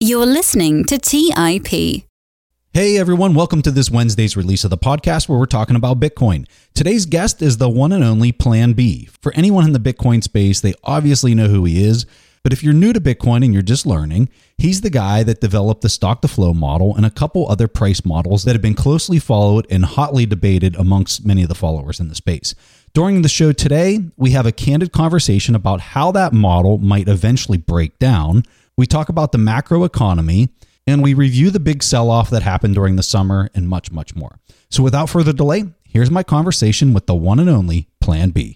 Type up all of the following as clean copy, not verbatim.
You're listening to TIP. Hey everyone, welcome to this Wednesday's release of the podcast where we're talking about Bitcoin. Today's guest is the one and only Plan B. For anyone in the Bitcoin space, they obviously know who he is. But if you're new to Bitcoin and you're just learning, he's the guy that developed the stock-to-flow model and a couple other price models that have been closely followed and hotly debated amongst many of the followers in the space. During the show today, we have a candid conversation about how that model might eventually break down. We talk about the macro economy, and we review the big sell-off that happened during the summer and much, much more. So without further delay, here's my conversation with the one and only Plan B.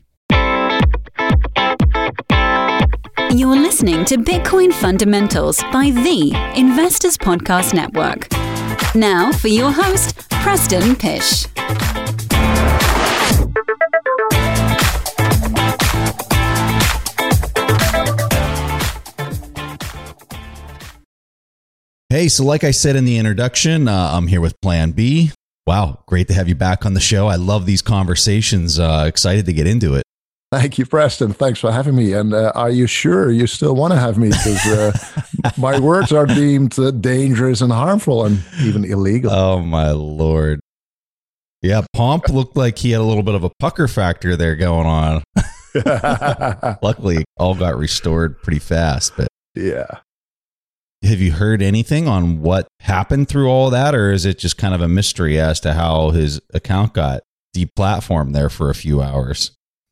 You're listening to Bitcoin Fundamentals by the Investors Podcast Network. Now for your host, Preston Pysh. Hey, so like I said in the introduction, I'm here with Plan B. Wow, great to have you back on the show. I love these conversations. Excited to get into it. Thank you, Preston. Thanks for having me. And are you sure you still want to have me? Because my words are deemed dangerous and harmful and even illegal. Oh, my Lord. Yeah, Pomp looked like he had a little bit of a pucker factor there going on. Luckily, it all got restored pretty fast. But yeah. Have you heard anything on what happened through all that, or is it just kind of a mystery as to how his account got deplatformed there for a few hours?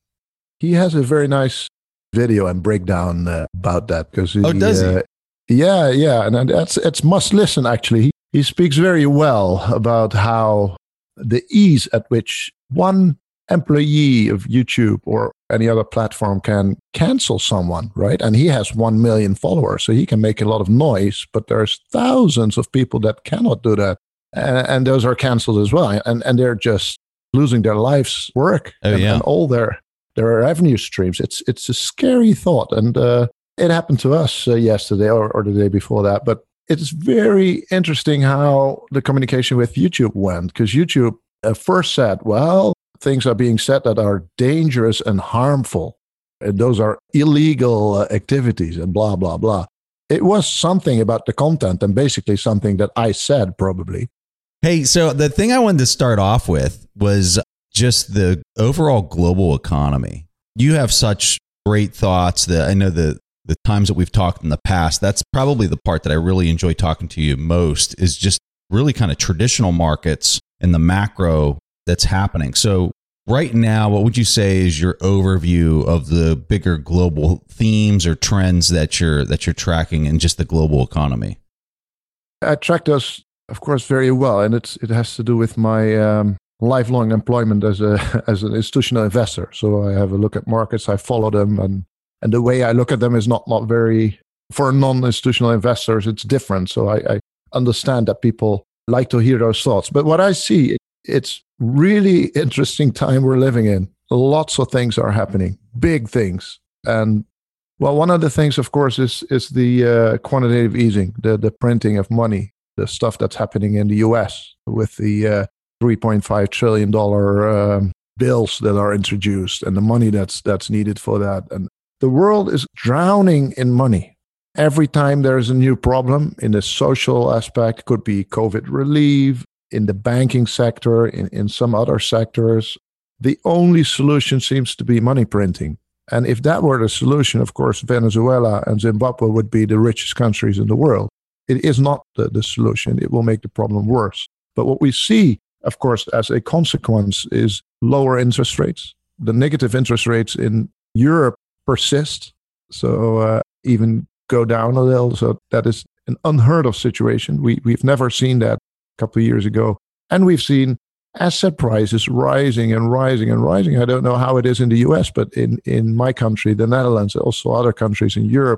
He has a very nice video and breakdown about that. Does he? Yeah. And it's must listen, actually. He speaks very well about how the ease at which one employee of YouTube or any other platform can cancel someone, right? And he has 1 million followers, so he can make a lot of noise, but there's thousands of people that cannot do that. And those are canceled as well. And they're just losing their life's work and all their revenue streams. It's a scary thought. And it happened to us yesterday or the day before that. But it's very interesting how the communication with YouTube went, because YouTube first said, well, things are being said that are dangerous and harmful. And those are illegal activities and blah, blah, blah. It was something about the content and basically something that I said probably. Hey, so the thing I wanted to start off with was just the overall global economy. You have such great thoughts that I know the times that we've talked in the past, that's probably the part that I really enjoy talking to you most, is just really kind of traditional markets and the macro that's happening. So right now, what would you say is your overview of the bigger global themes or trends that you're tracking in just the global economy? I track those, of course, very well, and it has to do with my lifelong employment as an institutional investor. So I have a look at markets, I follow them, and the way I look at them is not very, for non-institutional investors, it's different. So I understand that people like to hear those thoughts. But what I see, it's really interesting time we're living in. Lots of things are happening, big things. And well, one of the things, of course, is the quantitative easing, the printing of money, the stuff that's happening in the US with the $3.5 trillion bills that are introduced and the money that's needed for that. And the world is drowning in money. Every time there's a new problem in the social aspect, could be COVID relief, in the banking sector, in some other sectors, the only solution seems to be money printing. And if that were the solution, of course, Venezuela and Zimbabwe would be the richest countries in the world. It is not the solution. It will make the problem worse. But what we see, of course, as a consequence is lower interest rates. The negative interest rates in Europe persist, so even go down a little. So that is an unheard of situation. We've never seen that couple of years ago. And we've seen asset prices rising and rising and rising. I don't know how it is in the US, but in my country, the Netherlands, also other countries in Europe,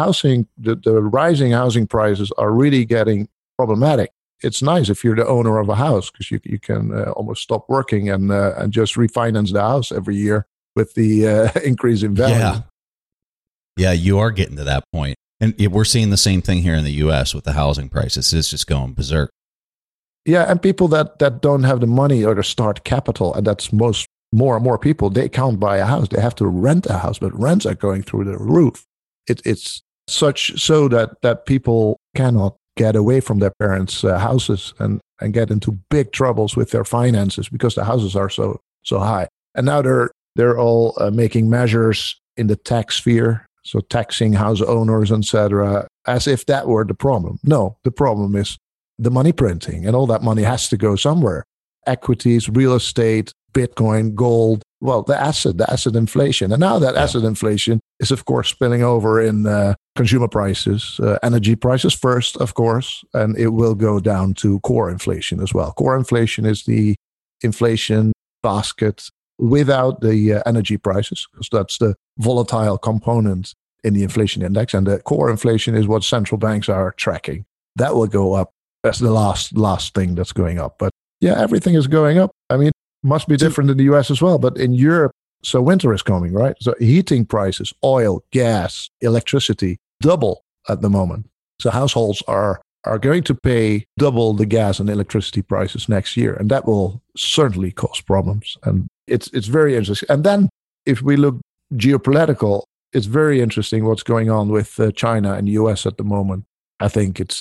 the rising housing prices are really getting problematic. It's nice if you're the owner of a house because you can almost stop working and just refinance the house every year with the increase in value. Yeah, you are getting to that point. And we're seeing the same thing here in the US with the housing prices. It's just going berserk. Yeah, and people that don't have the money or the start capital, and that's more and more people, they can't buy a house. They have to rent a house, but rents are going through the roof. It's such so that people cannot get away from their parents' houses and get into big troubles with their finances because the houses are so high. And now they're all making measures in the tax sphere, so taxing house owners, etc., as if that were the problem. No, the problem is the money printing, and all that money has to go somewhere. Equities, real estate, Bitcoin, gold, well, the asset inflation. And now that asset inflation is, of course, spilling over in consumer prices, energy prices first, of course, and it will go down to core inflation as well. Core inflation is the inflation basket without the energy prices, because that's the volatile component in the inflation index. And the core inflation is what central banks are tracking. That will go up. That's the last thing that's going up. But yeah, everything is going up. I mean, must be different in the US as well. But in Europe, so winter is coming, right? So heating prices, oil, gas, electricity, double at the moment. So households are going to pay double the gas and electricity prices next year. And that will certainly cause problems. And it's very interesting. And then if we look geopolitical, it's very interesting what's going on with China and the US at the moment. I think it's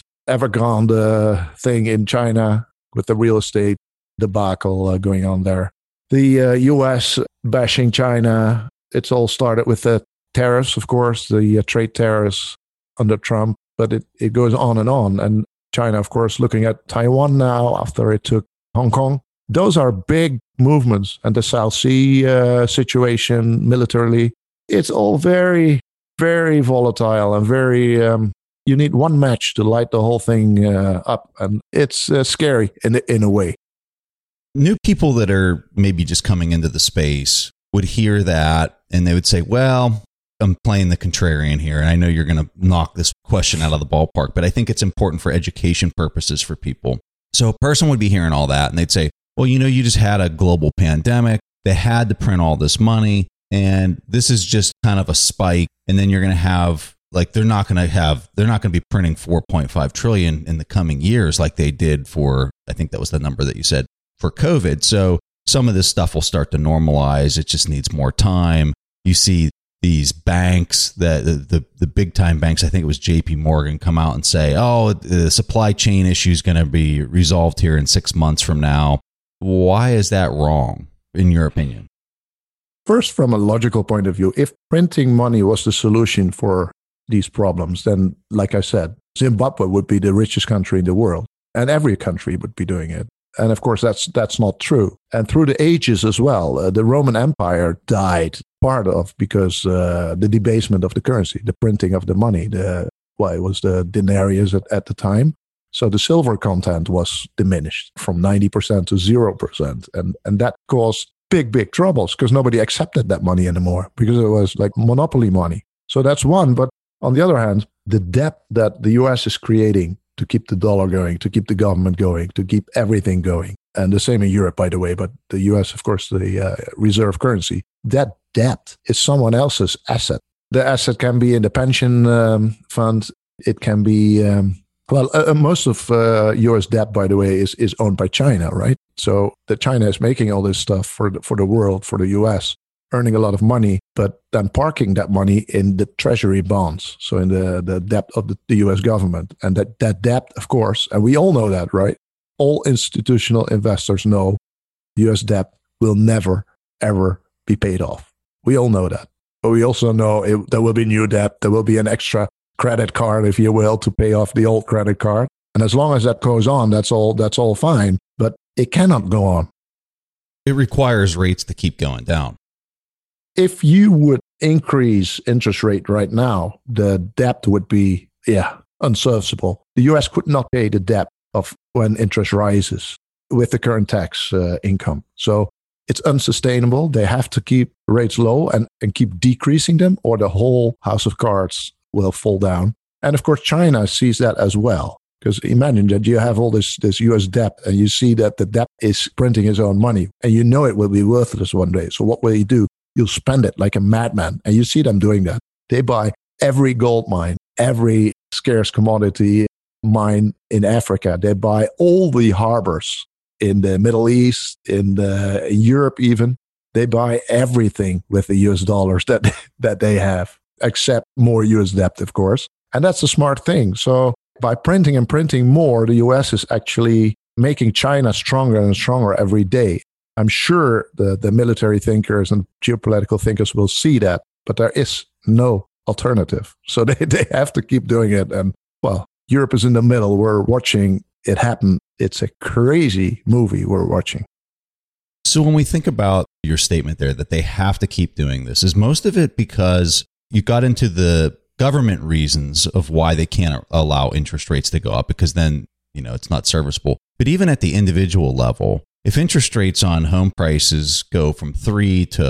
Evergrande thing in China with the real estate debacle going on there. The US bashing China. It's all started with the tariffs, of course, the trade tariffs under Trump, but it goes on. And China, of course, looking at Taiwan now after it took Hong Kong. Those are big movements. And the South Sea situation militarily, it's all very, very volatile and very... you need one match to light the whole thing up. And it's scary in a way. New people that are maybe just coming into the space would hear that and they would say, well, I'm playing the contrarian here. And I know you're going to knock this question out of the ballpark, but I think it's important for education purposes for people. So a person would be hearing all that and they'd say, well, you just had a global pandemic. They had to print all this money. And this is just kind of a spike. And then you're going to have, like, they're not going to be printing 4.5 trillion in the coming years like they did for, I think that was the number that you said, for COVID. So some of this stuff will start to normalize. It just needs more time. You see these banks, the big time banks, I think it was JP Morgan, come out and say, oh, the supply chain issue is going to be resolved here in 6 months from now. Why is that wrong, in your opinion? First, from a logical point of view, if printing money was the solution for these problems, then, like I said, Zimbabwe would be the richest country in the world, and every country would be doing it. And of course, that's not true. And through the ages as well, the Roman Empire died part of because the debasement of the currency, the printing of the money, it was the denarius at the time. So the silver content was diminished from 90% to 0%. And that caused big troubles because nobody accepted that money anymore because it was like monopoly money. So that's one. But on the other hand, the debt that the US is creating to keep the dollar going, to keep the government going, to keep everything going. And the same in Europe, by the way, but the US, of course, the reserve currency. That debt is someone else's asset. The asset can be in the pension fund. It can be, most of US debt, by the way, is owned by China, right? So that China is making all this stuff for the world, for the US, earning a lot of money, but then parking that money in the treasury bonds, so in the debt of the US government. And that debt, of course, and we all know that, right? All institutional investors know US debt will never, ever be paid off. We all know that. But we also know there will be new debt. There will be an extra credit card, if you will, to pay off the old credit card. And as long as that goes on, that's all fine. But it cannot go on. It requires rates to keep going down. If you would increase interest rate right now, the debt would be, unserviceable. The US could not pay the debt of when interest rises with the current tax income. So it's unsustainable. They have to keep rates low and keep decreasing them, or the whole house of cards will fall down. And of course, China sees that as well. Because imagine that you have all this US debt and you see that the debt is printing its own money and you know it will be worthless one day. So what will you do? You'll spend it like a madman. And you see them doing that. They buy every gold mine, every scarce commodity mine in Africa. They buy all the harbors in the Middle East, in Europe even. They buy everything with the US dollars that they have, except more US debt, of course. And that's a smart thing. So by printing and printing more, the US is actually making China stronger and stronger every day. I'm sure the military thinkers and geopolitical thinkers will see that, but there is no alternative. So they have to keep doing it. And well, Europe is in the middle. We're watching it happen. It's a crazy movie we're watching. So when we think about your statement there that they have to keep doing this, is most of it because you got into the government reasons of why they can't allow interest rates to go up, because then, it's not serviceable. But even at the individual level, if interest rates on home prices go from 3 to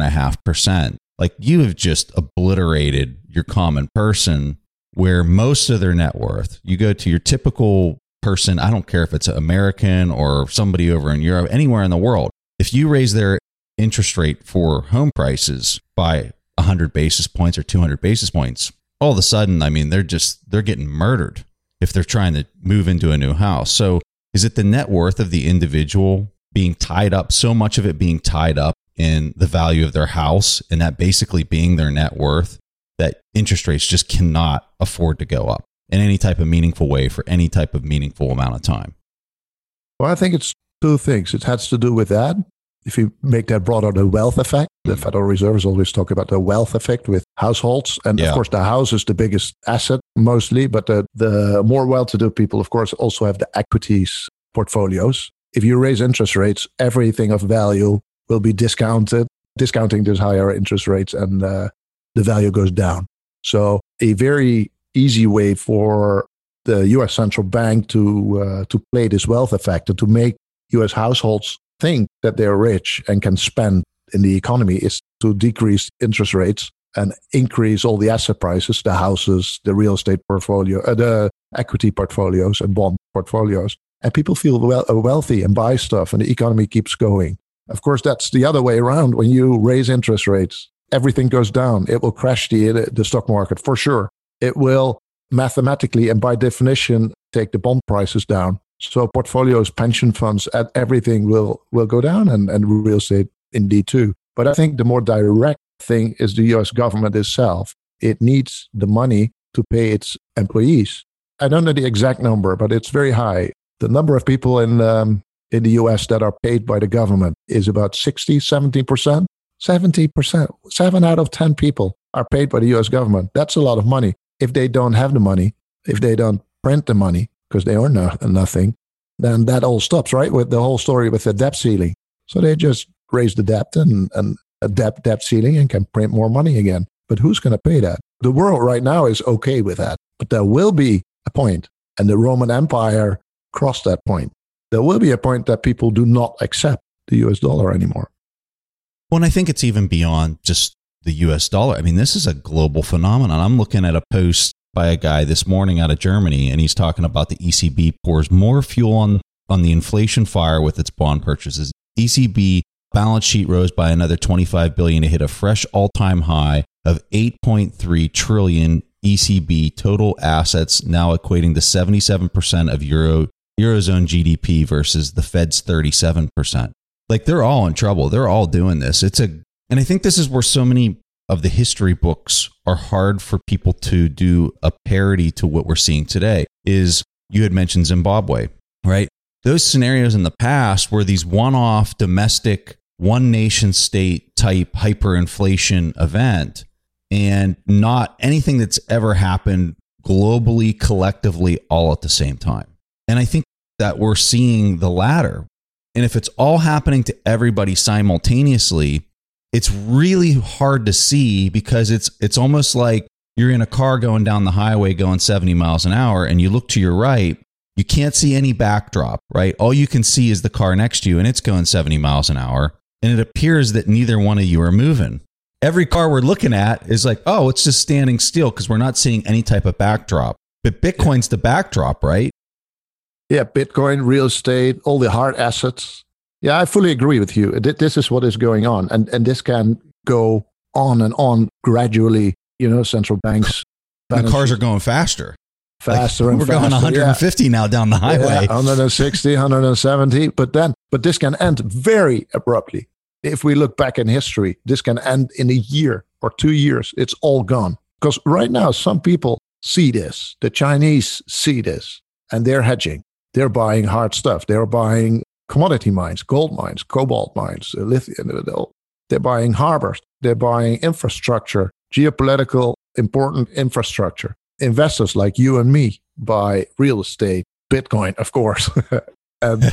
4.5%, like you have just obliterated your common person, where most of their net worth, you go to your typical person, I don't care if it's American or somebody over in Europe, anywhere in the world, if you raise their interest rate for home prices by 100 basis points or 200 basis points, all of a sudden, they're getting murdered if they're trying to move into a new house. So is it the net worth of the individual being tied up, so much of it being tied up in the value of their house, and that basically being their net worth, that interest rates just cannot afford to go up in any type of meaningful way for any type of meaningful amount of time? Well, I think it's two things. It has to do with that. If you make that broader, the wealth effect, the Federal Reserve is always talking about the wealth effect with households. And of course, the house is the biggest asset mostly, but the more well-to-do people, of course, also have the equities portfolios. If you raise interest rates, everything of value will be discounted, discounting those higher interest rates, and the value goes down. So a very easy way for the U.S. central bank to play this wealth effect and to make U.S. households think that they're rich and can spend in the economy is to decrease interest rates and increase all the asset prices, the houses, the real estate portfolio, the equity portfolios and bond portfolios. And people feel wealthy and buy stuff, and the economy keeps going. Of course, that's the other way around. When you raise interest rates, everything goes down. It will crash the stock market for sure. It will mathematically and by definition take the bond prices down. So portfolios, pension funds, everything will go down, and real estate indeed too. But I think the more direct thing is the US government itself. It needs the money to pay its employees. I don't know the exact number, but it's very high. The number of people in the US that are paid by the government is about 70%. 70%. 7 out of 10 people are paid by the US government. That's a lot of money. If they don't have the money, if they don't print the money, because they earn nothing, then that all stops, right? With the whole story with the debt ceiling. So they just raise the debt and a debt ceiling and can print more money again. But who's going to pay that? The world right now is okay with that. But there will be a point, and the Roman Empire crossed that point. There will be a point that people do not accept the US dollar anymore. Well, and I think it's even beyond just the US dollar. I mean, this is a global phenomenon. I'm looking at a post by a guy this morning out of Germany, and he's talking about the ECB pours more fuel on the inflation fire with its bond purchases. ECB balance sheet rose by another $25 billion to hit a fresh all-time high of $8.3 trillion ECB total assets, now equating to 77% of Eurozone GDP versus the Fed's 37%. Like, they're all in trouble. They're all doing this. And I think this is where so many of the history books are hard for people to do a parody to what we're seeing today. Is you had mentioned Zimbabwe, right? Those scenarios in the past were these one-off domestic, one nation state type hyperinflation event, and not anything that's ever happened globally, collectively, all at the same time. And I think that we're seeing the latter. And if it's all happening to everybody simultaneously, it's really hard to see, because it's almost like you're in a car going down the highway going 70 miles an hour, and you look to your right, you can't see any backdrop, right? All you can see is the car next to you, and it's going 70 miles an hour. And it appears that neither one of you are moving. Every car we're looking at is like, oh, it's just standing still because we're not seeing any type of backdrop. But Bitcoin's the backdrop, right? Yeah, Bitcoin, real estate, all the hard assets. Yeah, I fully agree with you. This is what is going on. And this can go on and on gradually. Central banks. The cars are going faster. Faster like, and we're faster. We're going 150 now down the highway. Yeah, 160, 170. But this can end very abruptly. If we look back in history, this can end in a year or 2 years. It's all gone. Because right now, some people see this. The Chinese see this, and they're hedging. They're buying hard stuff. They're buying commodity mines, gold mines, cobalt mines, lithium. They're buying harbors. They're buying infrastructure, geopolitical important infrastructure. Investors like you and me buy real estate, Bitcoin, of course. And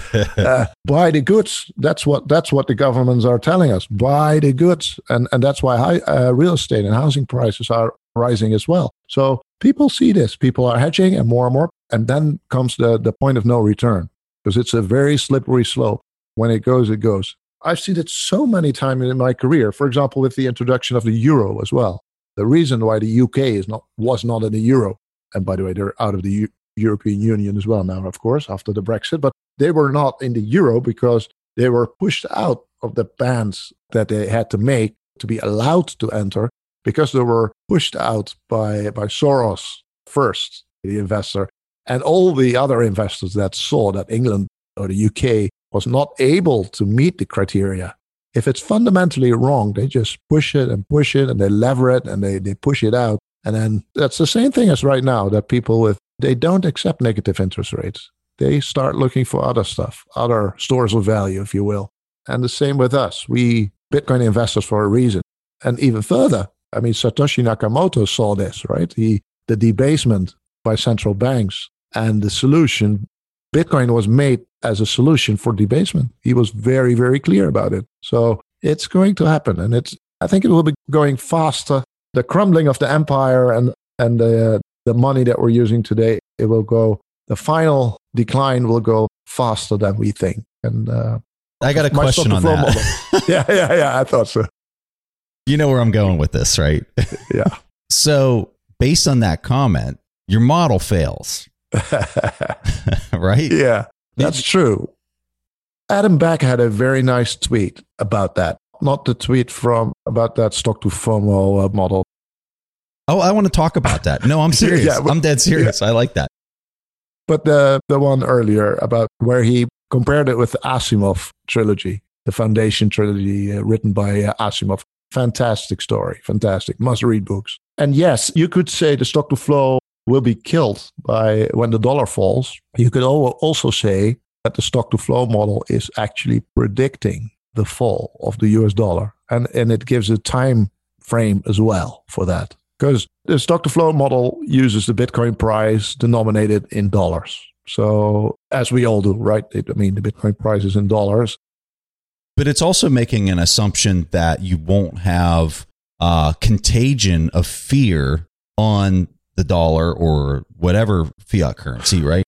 buy the goods. That's what the governments are telling us. Buy the goods, and that's why real estate and housing prices are rising as well. So people see this. People are hedging, and more, and then comes the point of no return, because it's a very slippery slope. When it goes, it goes. I've seen it so many times in my career. For example, with the introduction of the euro as well. The reason why the UK was not in the euro, and by the way, they're out of the European Union as well now, of course, after the Brexit, but they were not in the euro because they were pushed out of the bands that they had to make to be allowed to enter, because they were pushed out by Soros first, the investor, and all the other investors that saw that England or the UK was not able to meet the criteria. If it's fundamentally wrong, they just push it, and they lever it, and they push it out. And then that's the same thing as right now, that they don't accept negative interest rates. They start looking for other stuff, other stores of value, if you will. And the same with us. We Bitcoin investors for a reason. And even further, I mean, Satoshi Nakamoto saw this, right? The debasement by central banks and the solution. Bitcoin was made as a solution for debasement. He was very, very clear about it. So it's going to happen. And I think it will be going faster. The crumbling of the empire and the money that we're using today, the final decline will go faster than we think. And I got a question on that. Yeah, I thought so. You know where I'm going with this, right? Yeah. So based on that comment, your model fails. Right? Yeah, that's true. Adam Back had a very nice tweet about that. Not the tweet about that stock to FOMO model. Oh, I want to talk about that. No, I'm serious. Yeah, I'm dead serious. Yeah. I like that. But the one earlier about where he compared it with the Asimov trilogy, the Foundation trilogy written by Asimov. Fantastic story. Fantastic. Must read books. And yes, you could say the stock to flow will be killed when the dollar falls. You could also say that the stock to flow model is actually predicting the fall of the US dollar. And it gives a time frame as well for that. Because the stock to flow model uses the Bitcoin price denominated in dollars. So as we all do, right? The Bitcoin price is in dollars. But it's also making an assumption that you won't have contagion of fear on the dollar or whatever fiat currency, right?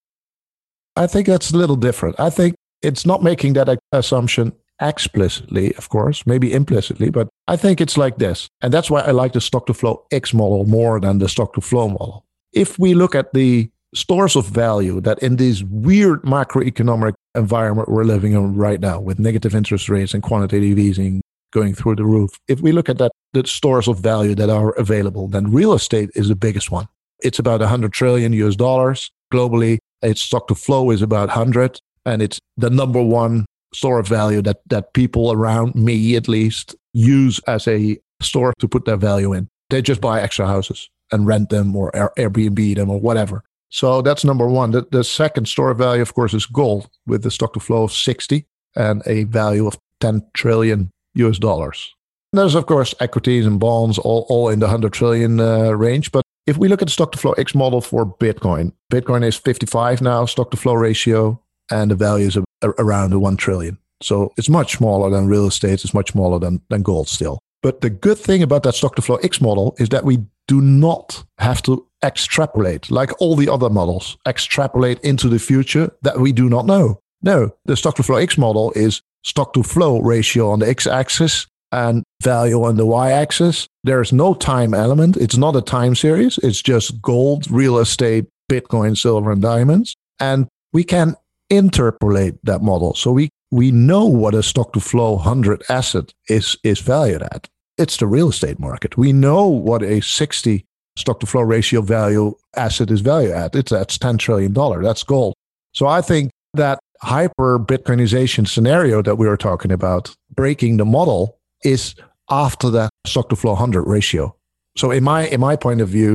I think that's a little different. I think it's not making that assumption explicitly, of course, maybe implicitly, but I think it's like this. And that's why I like the stock to flow X model more than the stock to flow model. If we look at the stores of value that in this weird macroeconomic environment we're living in right now, with negative interest rates and quantitative easing going through the roof, if we look at that, the stores of value that are available, then real estate is the biggest one. It's about $100 trillion US dollars globally. Its stock to flow is about 100, and it's the number one store of value that people around me, at least, use as a store to put their value in. They just buy extra houses and rent them or Airbnb them or whatever. So that's number one. The second store of value, of course, is gold, with the stock to flow of 60 and a value of 10 trillion US dollars. There's, of course, equities and bonds all in the 100 trillion range. But if we look at the stock to flow X model for Bitcoin is 55 now, stock to flow ratio, and the value is around the 1 trillion. So it's much smaller than real estate. It's much smaller than gold still. But the good thing about that stock to flow X model is that we do not have to extrapolate, like all the other models, extrapolate into the future that we do not know. No, the stock to flow X model is stock to flow ratio on the X-axis and value on the Y-axis. There's no time element. It's not a time series. It's just gold, real estate, Bitcoin, silver, and diamonds. And we can interpolate that model. So we know what a stock to flow 100 asset is valued at. It's the real estate market. We know what a 60 stock to flow ratio value asset is valued at. That's $10 trillion. That's gold. So I think that hyper Bitcoinization scenario that we were talking about, breaking the model, is after that stock to flow 100 ratio. So in my point of view,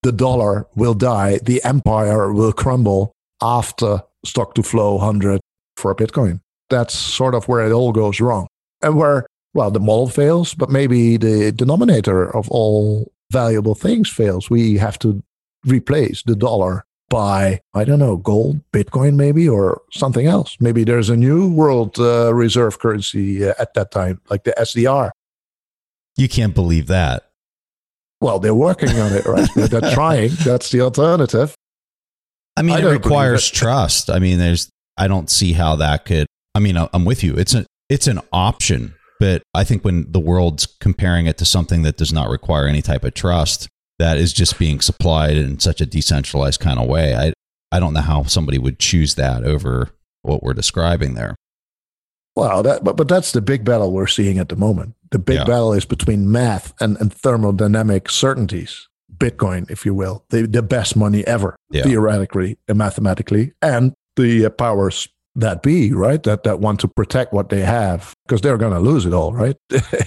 the dollar will die, the empire will crumble after stock to flow 100 for Bitcoin. That's sort of where it all goes wrong. And where, well, the model fails, but maybe the denominator of all valuable things fails. We have to replace the dollar by, I don't know, gold, Bitcoin maybe, or something else. Maybe there's a new world reserve currency at that time, like the SDR. You can't believe that. Well, they're working on it, right? They're trying. That's the alternative. I mean, it requires trust. I mean, I don't see how that could, I mean, I'm with you. It's an option, but I think when the world's comparing it to something that does not require any type of trust, that is just being supplied in such a decentralized kind of way. I don't know how somebody would choose that over what we're describing there. Well, but that's the big battle we're seeing at the moment. The big battle is between math and thermodynamic certainties. Bitcoin, if you will, the best money ever, theoretically and mathematically, and the powers that be, right, that want to protect what they have, because they're going to lose it all, right,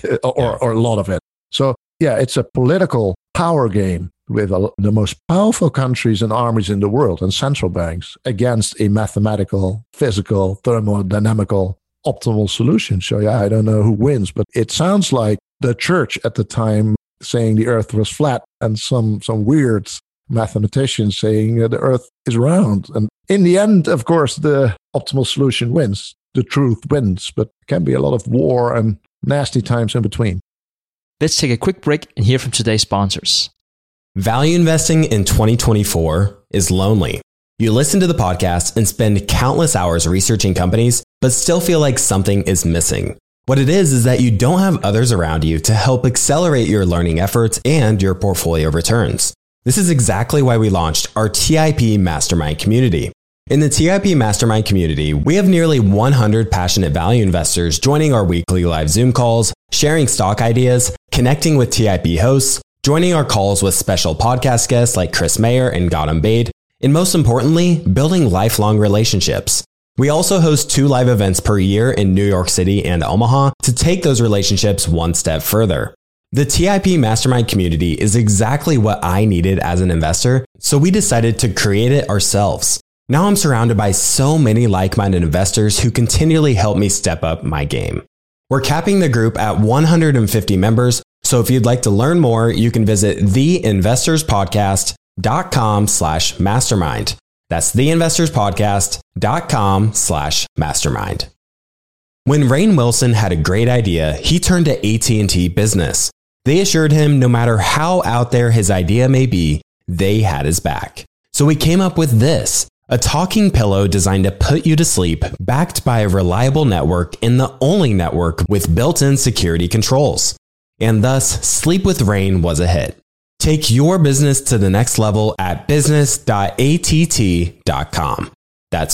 or a lot of it. So, yeah, it's a political power game with the most powerful countries and armies in the world and central banks against a mathematical, physical, thermodynamical, optimal solution. So, yeah, I don't know who wins, but it sounds like the church at the time saying the earth was flat and some weird mathematicians saying the earth is round. And in the end, of course, the optimal solution wins. The truth wins, but it can be a lot of war and nasty times in between. Let's take a quick break and hear from today's sponsors. Value investing in 2024 is lonely. You listen to the podcast and spend countless hours researching companies, but still feel like something is missing. What it is that you don't have others around you to help accelerate your learning efforts and your portfolio returns. This is exactly why we launched our TIP Mastermind community. In the TIP Mastermind community, we have nearly 100 passionate value investors joining our weekly live Zoom calls, sharing stock ideas, connecting with TIP hosts, joining our calls with special podcast guests like Chris Mayer and Gautam Baid, and most importantly, building lifelong relationships. We also host 2 live events per year in New York City and Omaha to take those relationships one step further. The TIP Mastermind community is exactly what I needed as an investor, so we decided to create it ourselves. Now I'm surrounded by so many like-minded investors who continually help me step up my game. We're capping the group at 150 members, so if you'd like to learn more, you can visit theinvestorspodcast.com/mastermind. That's theinvestorspodcast.com/mastermind. When Rainn Wilson had a great idea, he turned to AT&T Business. They assured him no matter how out there his idea may be, they had his back. So we came up with this, a talking pillow designed to put you to sleep, backed by a reliable network and the only network with built-in security controls. And thus, Sleep with Rainn was a hit. Take your business to the next level at business.att.com. That's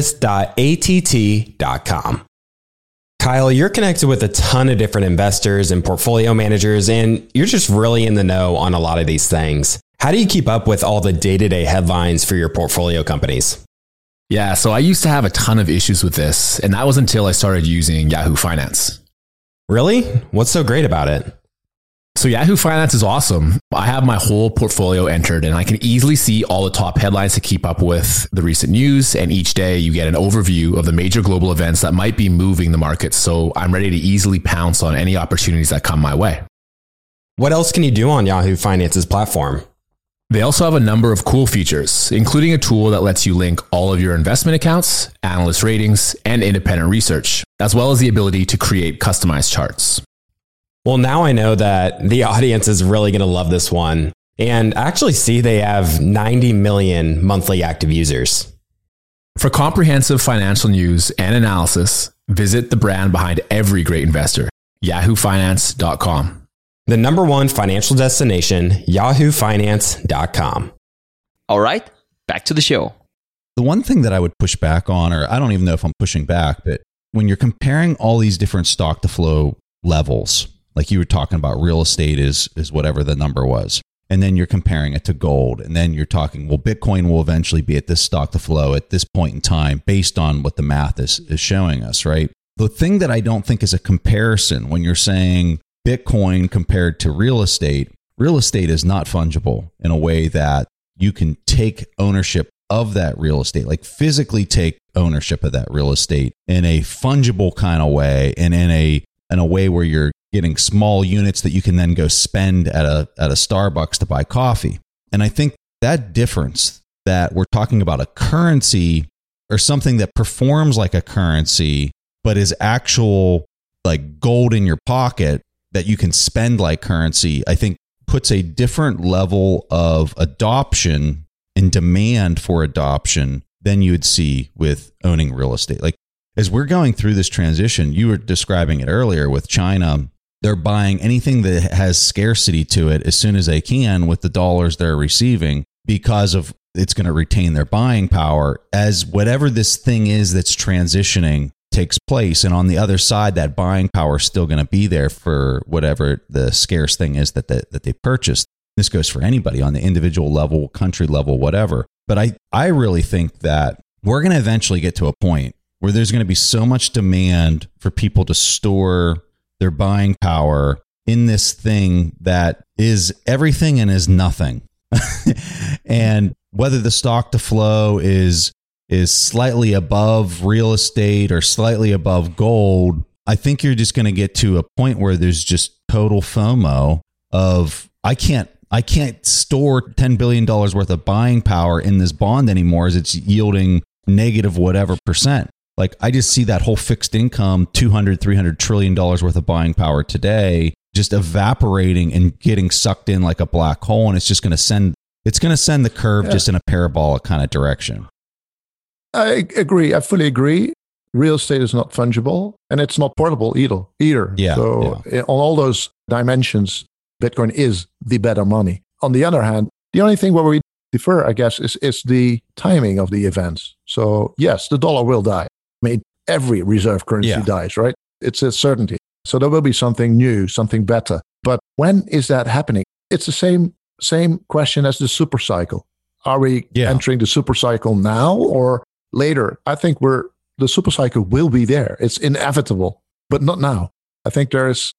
business.att.com. Kyle, you're connected with a ton of different investors and portfolio managers, and you're just really in the know on a lot of these things. How do you keep up with all the day-to-day headlines for your portfolio companies? Yeah, so I used to have a ton of issues with this, and that was until I started using Yahoo Finance. Really? What's so great about it? So Yahoo Finance is awesome. I have my whole portfolio entered and I can easily see all the top headlines to keep up with the recent news. And each day you get an overview of the major global events that might be moving the market. So I'm ready to easily pounce on any opportunities that come my way. What else can you do on Yahoo Finance's platform? They also have a number of cool features, including a tool that lets you link all of your investment accounts, analyst ratings, and independent research, as well as the ability to create customized charts. Well, now I know that the audience is really going to love this one, and actually see they have 90 million monthly active users. For comprehensive financial news and analysis, visit the brand behind every great investor, yahoofinance.com. The number one financial destination, yahoofinance.com. All right, back to the show. The one thing that I would push back on, or I don't even know if I'm pushing back, but when you're comparing all these different stock to flow levels, like you were talking about, real estate is whatever the number was. And then you're comparing it to gold. And then you're talking, well, Bitcoin will eventually be at this stock to flow at this point in time based on what the math is showing us, right? The thing that I don't think is a comparison when you're saying Bitcoin compared to real estate real estate is not fungible in a way that you can take ownership of that real estate, like physically take ownership of that real estate in a fungible kind of way, and in a way where you're getting small units that you can then go spend at a Starbucks to buy coffee. And I think that difference, that we're talking about a currency or something that performs like a currency, but is actual like gold in your pocket that you can spend like currency, I think puts a different level of adoption and demand for adoption than you would see with owning real estate. Like, as we're going through this transition, you were describing it earlier with China, they're buying anything that has scarcity to it as soon as they can with the dollars they're receiving, because of it's going to retain their buying power as whatever this thing is that's transitioning takes place. And on the other side, that buying power is still going to be there for whatever the scarce thing is that they purchased. This goes for anybody on the individual level, country level, whatever. But I really think that we're going to eventually get to a point where there's going to be so much demand for people to store their buying power in this thing that is everything and is nothing. And whether the stock to flow is slightly above real estate or slightly above gold, I think you're just going to get to a point where there's just total FOMO of I can't store $10 billion worth of buying power in this bond anymore as it's yielding negative whatever percent. Like, I just see that whole fixed income, $200-300 trillion worth of buying power today just evaporating and getting sucked in like a black hole. And it's just going to send the curve just in a parabolic kind of direction. I agree. I fully agree. Real estate is not fungible, and it's not portable either. Yeah. So on all those dimensions, Bitcoin is the better money. On the other hand, the only thing where we differ, I guess, is the timing of the events. So yes, the dollar will die. I mean, every reserve currency dies, right? It's a certainty. So there will be something new, something better. But when is that happening? It's the same question as the super cycle. Are we entering the super cycle now or later? I think the super cycle will be there. It's inevitable, but not now. I think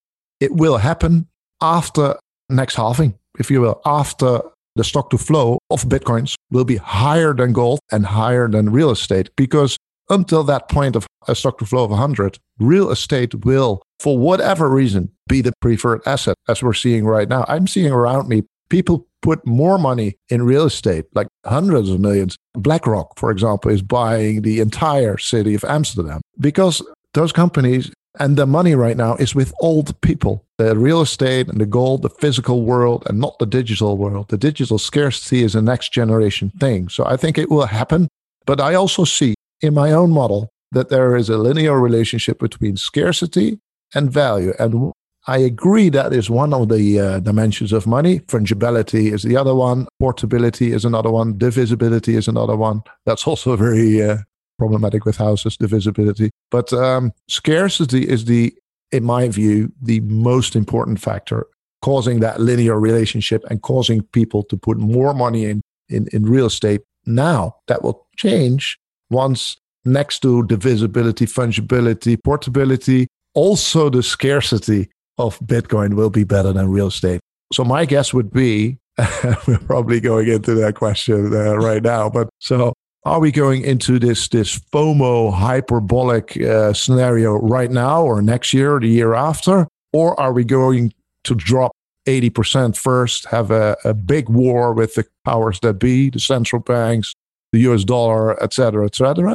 it will happen after next halving, if you will, after the stock to flow of Bitcoins will be higher than gold and higher than real estate, because until that point of a stock to flow of 100, real estate will, for whatever reason, be the preferred asset, as we're seeing right now. I'm seeing around me, people put more money in real estate, like hundreds of millions. BlackRock, for example, is buying the entire city of Amsterdam because those companies and the money right now is with old people. The real estate and the gold, the physical world, and not the digital world. The digital scarcity is a next generation thing. So I think it will happen. But I also see in my own model that there is a linear relationship between scarcity and value. And I agree that is one of the dimensions of money. Fungibility is the other one. Portability is another one. Divisibility is another one. That's also very problematic with houses, divisibility. But scarcity is in my view, the most important factor causing that linear relationship and causing people to put more money in real estate. Now that will change once, next to divisibility, fungibility, portability, also the scarcity of Bitcoin will be better than real estate. So my guess would be, we're probably going into that question right now, but so are we going into this FOMO hyperbolic scenario right now or next year or the year after? Or are we going to drop 80% first, have a big war with the powers that be, the central banks, the US dollar, et cetera,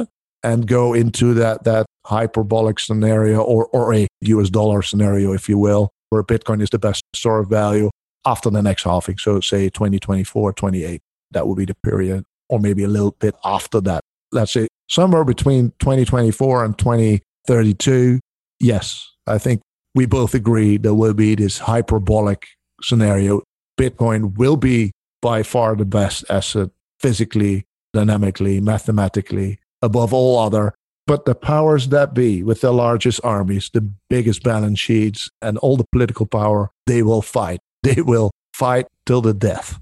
and go into that hyperbolic scenario or a US dollar scenario, if you will, where Bitcoin is the best store of value after the next halving. So say 2024, 28, that would be the period, or maybe a little bit after that. Let's say somewhere between 2024 and 2032. Yes, I think we both agree there will be this hyperbolic scenario. Bitcoin will be by far the best asset physically, dynamically, mathematically, above all other. But the powers that be, with the largest armies, the biggest balance sheets, and all the political power, they will fight. They will fight till the death.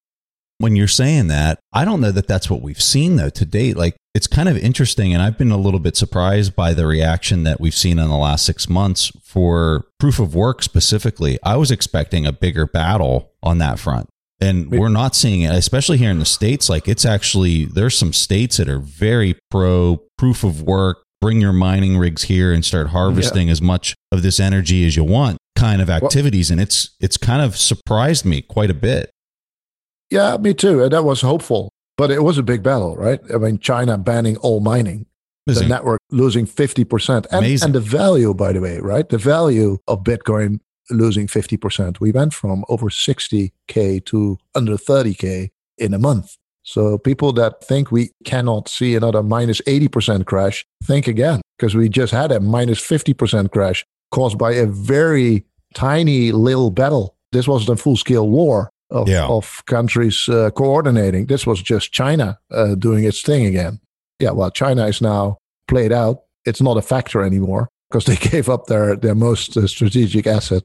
When you're saying that, I don't know that that's what we've seen, though, to date. Like, it's kind of interesting, and I've been a little bit surprised by the reaction that we've seen in the last 6 months for proof of work specifically. I was expecting a bigger battle on that front. And we're not seeing it, especially here in the States. Like it's actually, there's some states that are very pro proof of work, bring your mining rigs here and start harvesting as much of this energy as you want kind of activities. And it's kind of surprised me quite a bit. Yeah, me too. And that was hopeful, but it was a big battle, right? I mean, China banning all mining, the network losing 50%. And the value, by the way, right? The value of Bitcoin losing 50%. We went from over 60K to under 30K in a month. So people that think we cannot see another minus 80% crash, think again, because we just had a minus 50% crash caused by a very tiny little battle. This wasn't a full-scale war of countries coordinating. This was just China doing its thing again. Yeah, well, China is now played out. It's not a factor anymore because they gave up their most strategic asset.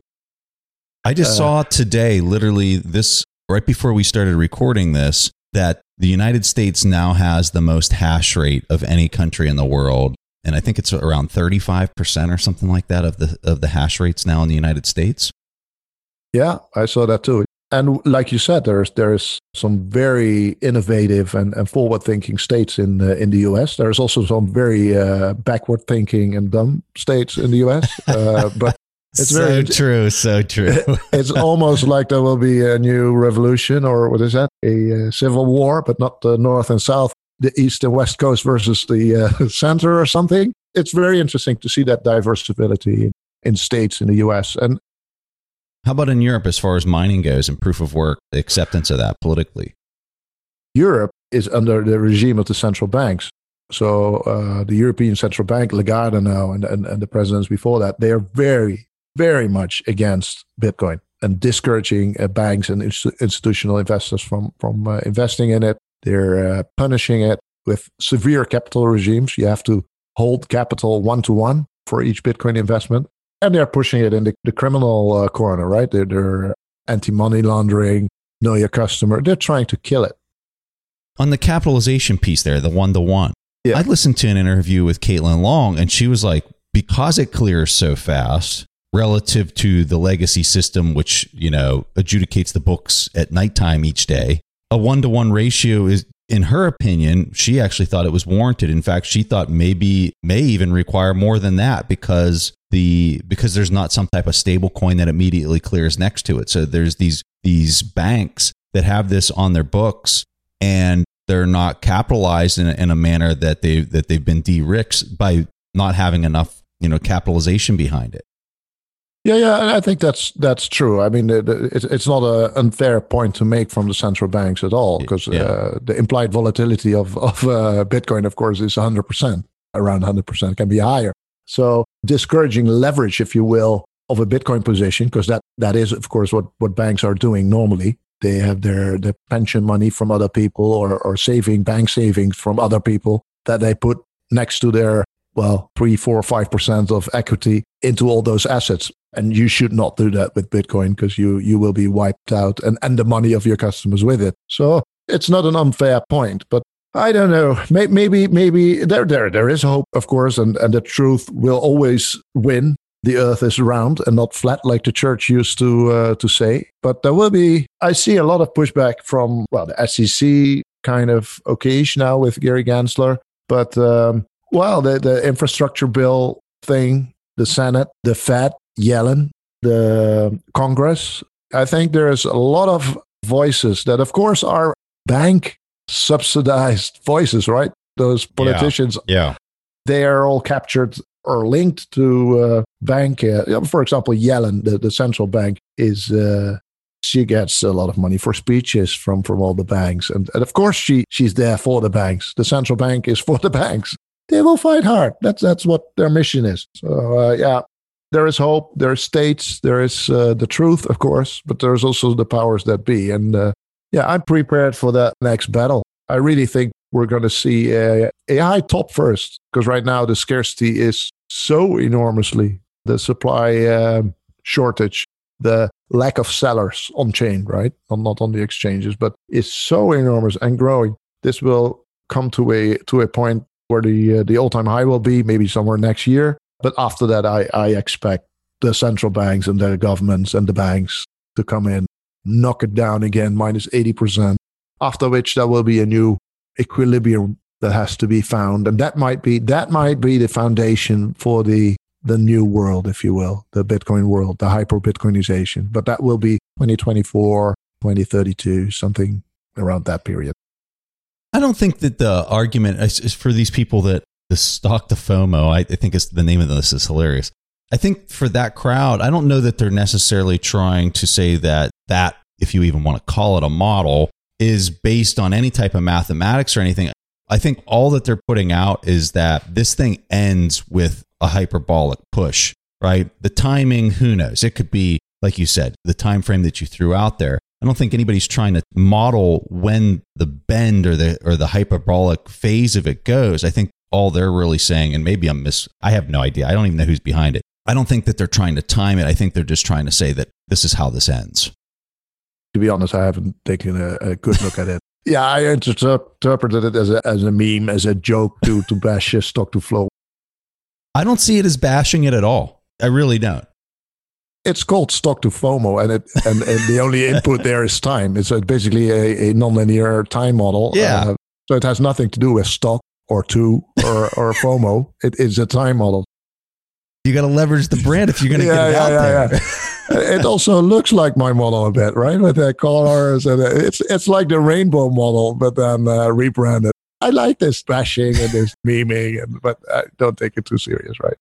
I just saw today, literally this, right before we started recording this, that the United States now has the most hash rate of any country in the world. And I think it's around 35% or something like that of the hash rates now in the United States. Yeah, I saw that too. And like you said, there's some very innovative and forward-thinking states in the US. There's also some very backward-thinking and dumb states in the US. But it's so true. It's almost like there will be a new revolution, or what is that? A civil war, but not the North and South, the East and West Coast versus the center or something. It's very interesting to see that diversity in states in the US. And how about in Europe as far as mining goes and proof of work, the acceptance of that politically? Europe is under the regime of the central banks. So the European Central Bank, Lagarde now, and the presidents before that, they are very, very much against Bitcoin and discouraging banks and institutional investors from investing in it. They're punishing it with severe capital regimes. You have to hold capital 1-to-1 for each Bitcoin investment. And they're pushing it in the criminal corner, right? They're anti-money laundering, know your customer. They're trying to kill it. On the capitalization piece there, the 1-to-1, I listened to an interview with Caitlin Long, and she was like, because it clears so fast relative to the legacy system, which, adjudicates the books at nighttime each day, a 1-to-1 ratio is, in her opinion, she actually thought it was warranted. In fact, she thought may even require more than that because there's not some type of stable coin that immediately clears next to it. So there's these banks that have this on their books and they're not capitalized in a manner that they've been de-risked by not having enough, capitalization behind it. Yeah, I think that's true. I mean, it's not an unfair point to make from the central banks at all, because the implied volatility of Bitcoin, of course, is 100%, around 100%, can be higher. So discouraging leverage, if you will, of a Bitcoin position, because that is, of course, what banks are doing normally. They have their pension money from other people or bank savings from other people that they put next to their, 3, 4, 5% of equity into all those assets. And you should not do that with Bitcoin because you will be wiped out and the money of your customers with it. So it's not an unfair point, but I don't know. Maybe there is hope, of course, and the truth will always win. The earth is round and not flat like the church used to say. But there will be, I see a lot of pushback from, the SEC kind of okayish now with Gary Gensler. But, the infrastructure bill thing, the Senate, the Fed, Yellen, the Congress, I think there's a lot of voices that, of course, are bank subsidized voices, right? Those politicians, they are all captured or linked to bank. For example, Yellen, the central bank, is she gets a lot of money for speeches from all the banks, and of course she's there for the banks. The central bank is for the banks. They will fight hard. That's what their mission is. So there is hope. There are states. There is the truth, of course, but there's also the powers that be. And I'm prepared for that next battle. I really think we're going to see a high top first, because right now the scarcity is so enormously, the supply shortage, the lack of sellers on chain, right? Not on the exchanges, but it's so enormous and growing. This will come to a point where the all-time high will be, maybe somewhere next year. But after that, I expect the central banks and the governments and the banks to come in knock it down again, minus 80%, after which there will be a new equilibrium that has to be found. And that might be the foundation for the new world, if you will, the Bitcoin world, the hyper-Bitcoinization. But that will be 2024, 2032, something around that period. I don't think that the argument is for these people that the stock to FOMO, I think it's the name of this is hilarious. I think for that crowd, I don't know that they're necessarily trying to say that, if you even want to call it a model, is based on any type of mathematics or anything. I think all that they're putting out is that this thing ends with a hyperbolic push, right? The timing, who knows? It could be, like you said, the time frame that you threw out there. I don't think anybody's trying to model when the bend or the hyperbolic phase of it goes. I think all they're really saying, and maybe I have no idea. I don't even know who's behind it. I don't think that they're trying to time it. I think they're just trying to say that this is how this ends. To be honest, I haven't taken a good look at it. Yeah, I interpreted it as a meme, as a joke to bash stock to flow. I don't see it as bashing it at all. I really don't. It's called stock to FOMO, and the only input there is time. It's basically a nonlinear time model. Yeah. So it has nothing to do with stock or FOMO. It is a time model. You got to leverage the brand if you're going to get it out there. It also looks like my model a bit, right? With the colors, and it's like the rainbow model, but then rebranded. I like this bashing and this memeing, but I don't take it too serious, right?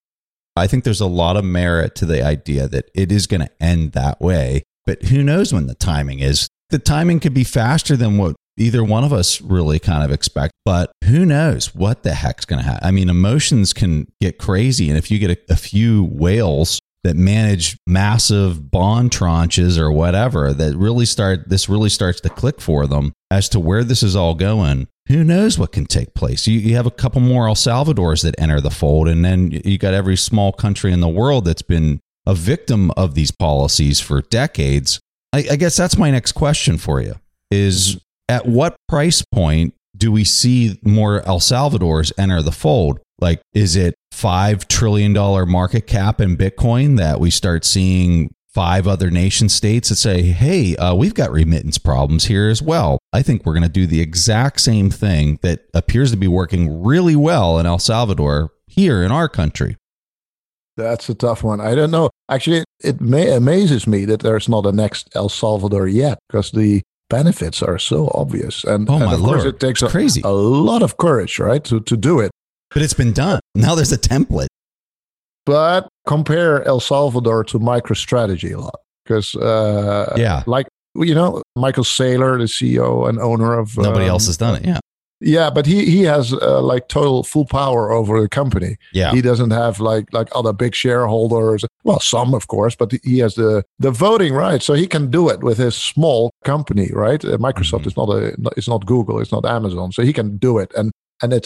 I think there's a lot of merit to the idea that it is going to end that way, but who knows when the timing is. The timing could be faster than what either one of us really kind of expect, but who knows what the heck's going to happen. I mean, emotions can get crazy, and if you get a few whales that manage massive bond tranches or whatever, this really starts to click for them as to where this is all going. Who knows what can take place? You have a couple more El Salvadors that enter the fold, and then you got every small country in the world that's been a victim of these policies for decades. I guess that's my next question for you is, at what price point do we see more El Salvadors enter the fold? Like, is it $5 trillion market cap in Bitcoin that we start seeing 5 other nation states that say, hey, we've got remittance problems here as well. I think we're going to do the exact same thing that appears to be working really well in El Salvador here in our country. That's a tough one. I don't know. Actually, it amazes me that there's not a next El Salvador yet, because the benefits are so obvious. And oh, my of course, Lord. it takes crazy. A lot of courage, right, to do it. But it's been done. Now there's a template. But compare El Salvador to MicroStrategy a lot, because like, Michael Saylor, the CEO and owner of nobody else has done it. Yeah, but he has like total full power over the company. Yeah, he doesn't have like other big shareholders. Well, some of course, but he has the voting rights, so he can do it with his small company, right? Microsoft is not Google, it's not Amazon, so he can do it, and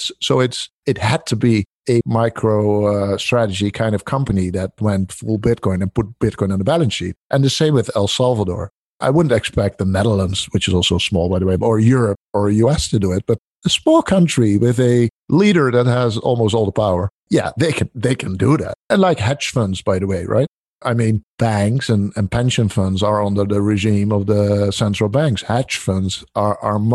it had to be a MicroStrategy kind of company that went full Bitcoin and put Bitcoin on the balance sheet. And the same with El Salvador. I wouldn't expect the Netherlands, which is also small, by the way, or Europe or US to do it, but a small country with a leader that has almost all the power, yeah, they can do that. And like hedge funds, by the way, right? I mean, banks and pension funds are under the regime of the central banks. Hedge funds are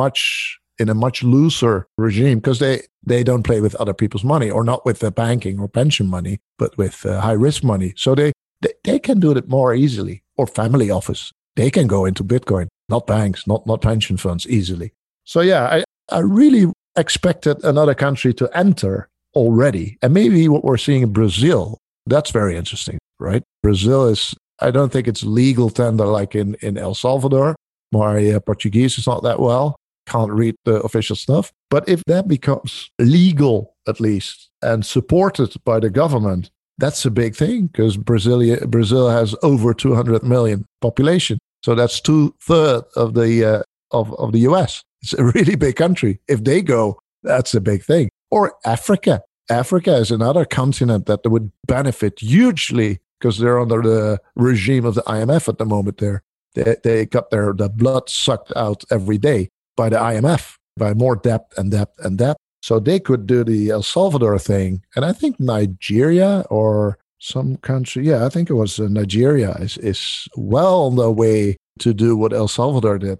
in a much looser regime, because they don't play with other people's money, or not with the banking or pension money, but with high risk money. So they can do it more easily. Or family office, they can go into Bitcoin, not banks, not pension funds easily. So yeah, I really expected another country to enter already. And maybe what we're seeing in Brazil, that's very interesting, right? Brazil is, I don't think it's legal tender like in El Salvador. My Portuguese is not that well. Can't read the official stuff. But if that becomes legal, at least, and supported by the government, that's a big thing, because Brazil has over 200 million population. So that's 2/3 of the US. It's a really big country. If they go, that's a big thing. Or Africa. Africa is another continent that would benefit hugely, because they're under the regime of the IMF at the moment there. They got the blood sucked out every day by the IMF, by more debt and debt and debt. So they could do the El Salvador thing. And I think Nigeria or some country, I think it was Nigeria, is well on the way to do what El Salvador did.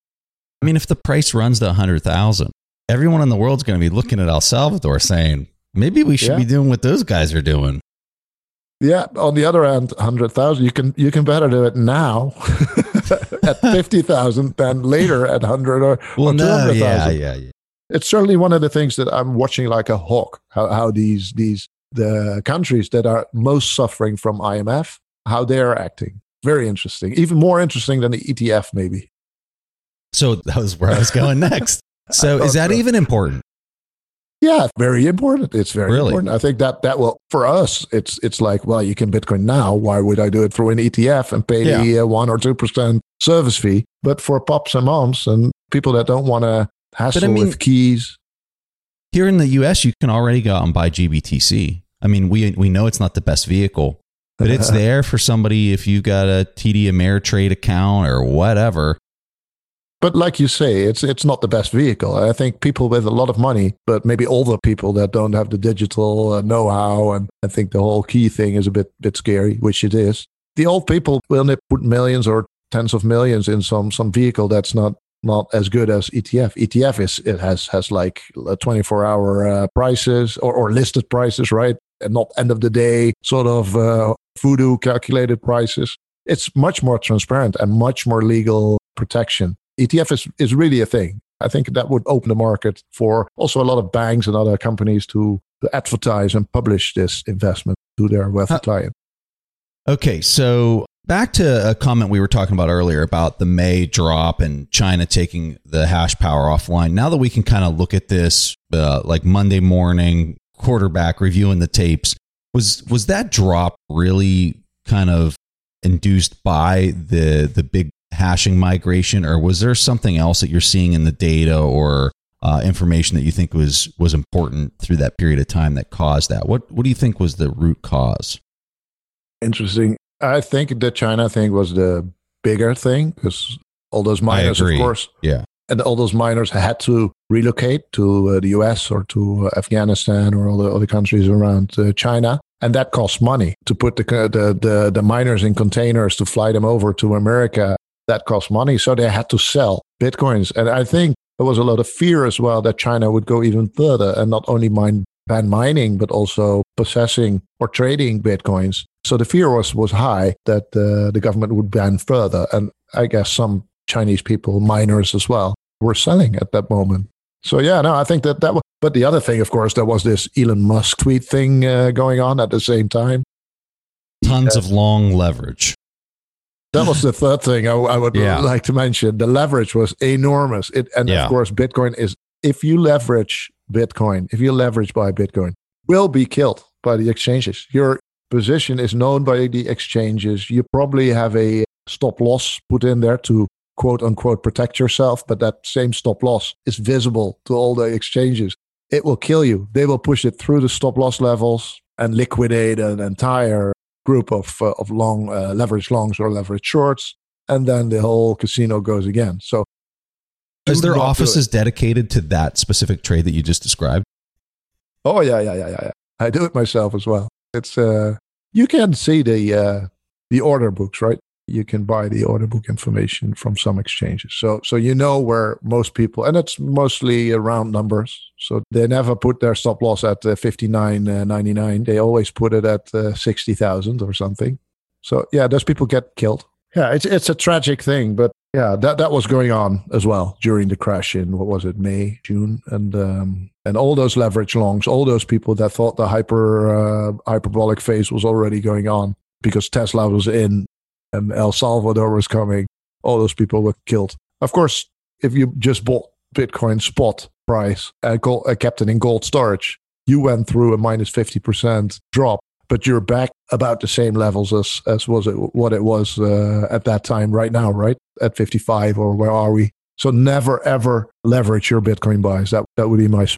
I mean, if the price runs to 100,000, everyone in the world's going to be looking at El Salvador saying, maybe we should be doing what those guys are doing. Yeah. On the other hand, 100,000, you can better do it now at 50,000 than later at 100 or 200,000. Yeah. It's certainly one of the things that I'm watching like a hawk, how the countries that are most suffering from IMF, how they're acting. Very interesting. Even more interesting than the ETF, maybe. So that was where I was going next. So is that even important? Yeah, very important. It's very important. I think that will, for us, it's like, well, you can Bitcoin now. Why would I do it through an ETF and pay the 1 or 2% service fee? But for pops and moms and people that don't want to hassle with keys. Here in the US, you can already go out and buy GBTC. I mean, we know it's not the best vehicle, but it's there for somebody if you got a TD Ameritrade account or whatever. But like you say, it's not the best vehicle. I think people with a lot of money, but maybe older people that don't have the digital know-how, and I think the whole key thing is a bit scary, which it is. The old people will put millions or tens of millions in some vehicle that's not as good as ETF. ETF has like 24-hour prices or listed prices, right? And not end of the day sort of voodoo calculated prices. It's much more transparent and much more legal protection. ETF is really a thing. I think that would open the market for also a lot of banks and other companies to advertise and publish this investment to their wealthy client. Okay, so back to a comment we were talking about earlier about the May drop and China taking the hash power offline. Now that we can kind of look at this like Monday morning, quarterback reviewing the tapes, was that drop really kind of induced by the big hashing migration, or was there something else that you're seeing in the data or information that you think was important through that period of time that caused that? What do you think was the root cause? Interesting. I think the China thing was the bigger thing because all those miners, of course, and all those miners had to relocate to the US or to Afghanistan or all the other countries around China. And that costs money to put the miners in containers to fly them over to America. That costs money. So they had to sell Bitcoins. And I think there was a lot of fear as well that China would go even further and not only ban mining, but also possessing or trading Bitcoins. So the fear was high that the government would ban further. And I guess some Chinese people, miners as well, were selling at that moment. So I think that was. But the other thing, of course, there was this Elon Musk tweet thing going on at the same time. Tons of long leverage. That was the third thing I would like to mention. The leverage was enormous. Of course, Bitcoin is, if you leverage Bitcoin, if you leverage by Bitcoin, will be killed by the exchanges. Your position is known by the exchanges. You probably have a stop loss put in there to quote unquote protect yourself, but that same stop loss is visible to all the exchanges. It will kill you. They will push it through the stop loss levels and liquidate an entire group of long leverage longs or leverage shorts, and then the whole casino goes again. So, is there offices dedicated to that specific trade that you just described? Oh yeah. I do it myself as well. It's you can see the order books, right? You can buy the order book information from some exchanges. So you know where most people, and it's mostly round numbers. So they never put their stop loss at 59.99. They always put it at 60,000 or something. So those people get killed. Yeah, it's a tragic thing, but that was going on as well during the crash in, what was it, May, June, and all those leverage longs, all those people that thought the hyperbolic phase was already going on because Tesla was in and El Salvador was coming, all those people were killed. Of course, if you just bought Bitcoin spot price and kept it in gold storage, you went through a minus 50% drop, but you're back about the same levels as was it what it was at that time right now, right? At 55, or where are we? So never, ever leverage your Bitcoin buys. That would be my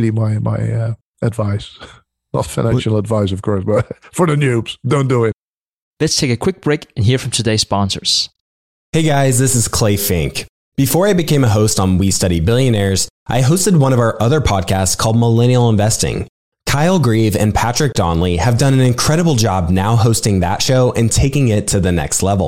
advice. Not financial advice, of course, but for the noobs, don't do it. Let's take a quick break and hear from today's sponsors. Hey guys, this is Clay Fink. Before I became a host on We Study Billionaires, I hosted one of our other podcasts called Millennial Investing. Kyle Grieve and Patrick Donnelly have done an incredible job now hosting that show and taking it to the next level.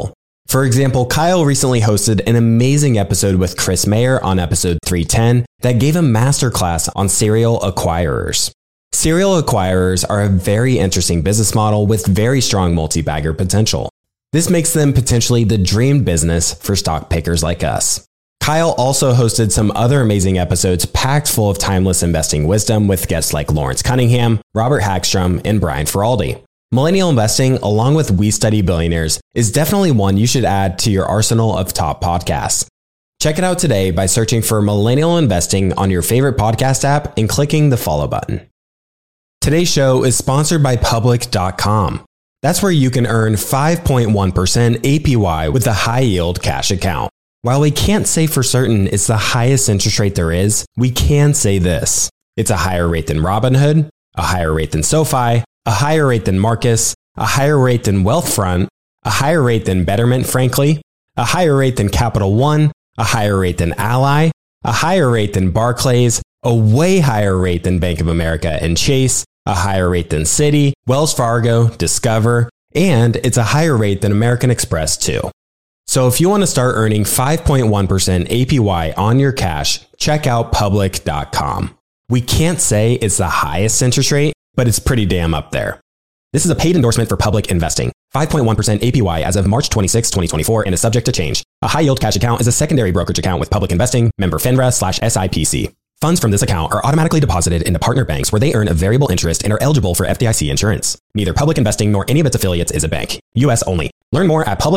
For example, Kyle recently hosted an amazing episode with Chris Mayer on episode 310 that gave a masterclass on serial acquirers. Serial acquirers are a very interesting business model with very strong multi-bagger potential. This makes them potentially the dream business for stock pickers like us. Kyle also hosted some other amazing episodes packed full of timeless investing wisdom with guests like Lawrence Cunningham, Robert Hagstrom, and Brian Feraldi. Millennial investing, along with We Study Billionaires, is definitely one you should add to your arsenal of top podcasts. Check it out today by searching for Millennial Investing on your favorite podcast app and clicking the follow button. Today's show is sponsored by Public.com. That's where you can earn 5.1% APY with a high-yield cash account. While we can't say for certain it's the highest interest rate there is, we can say this. It's a higher rate than Robinhood, a higher rate than SoFi, a higher rate than Marcus, a higher rate than Wealthfront, a higher rate than Betterment, frankly, a higher rate than Capital One, a higher rate than Ally, a higher rate than Barclays, a way higher rate than Bank of America and Chase, a higher rate than Citi, Wells Fargo, Discover, and it's a higher rate than American Express too. So if you want to start earning 5.1% APY on your cash, check out Public.com. We can't say it's the highest interest rate, but it's pretty damn up there. This is a paid endorsement for Public Investing. 5.1% APY as of March 26, 2024 and is subject to change. A high-yield cash account is a secondary brokerage account with Public Investing, member FINRA/SIPC. Funds from this account are automatically deposited into partner banks where they earn a variable interest and are eligible for FDIC insurance. Neither Public Investing nor any of its affiliates is a bank. U.S. only. Learn more at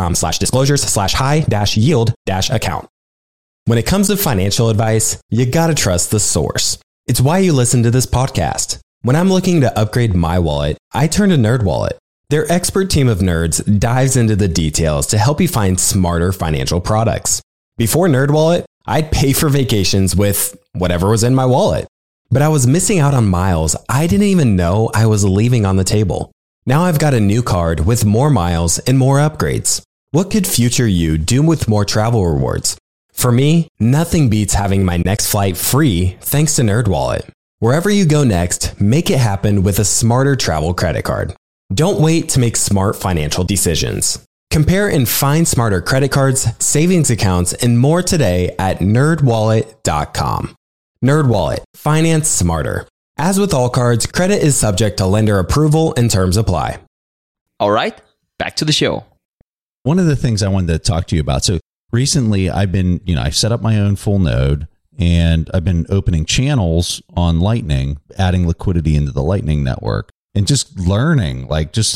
public.com/disclosures/high-yield-account. When it comes to financial advice, you gotta trust the source. It's why you listen to this podcast. When I'm looking to upgrade my wallet, I turn to NerdWallet. Their expert team of nerds dives into the details to help you find smarter financial products. Before NerdWallet, I'd pay for vacations with whatever was in my wallet. But I was missing out on miles I didn't even know I was leaving on the table. Now I've got a new card with more miles and more upgrades. What could future you do with more travel rewards? For me, nothing beats having my next flight free thanks to NerdWallet. Wherever you go next, make it happen with a smarter travel credit card. Don't wait to make smart financial decisions. Compare and find smarter credit cards, savings accounts, and more today at nerdwallet.com. NerdWallet. Finance smarter. As with all cards, credit is subject to lender approval and terms apply. All right, back to the show. One of the things I wanted to talk to you about. So recently I've been, I've set up my own full node and I've been opening channels on Lightning, adding liquidity into the Lightning network. And just learning,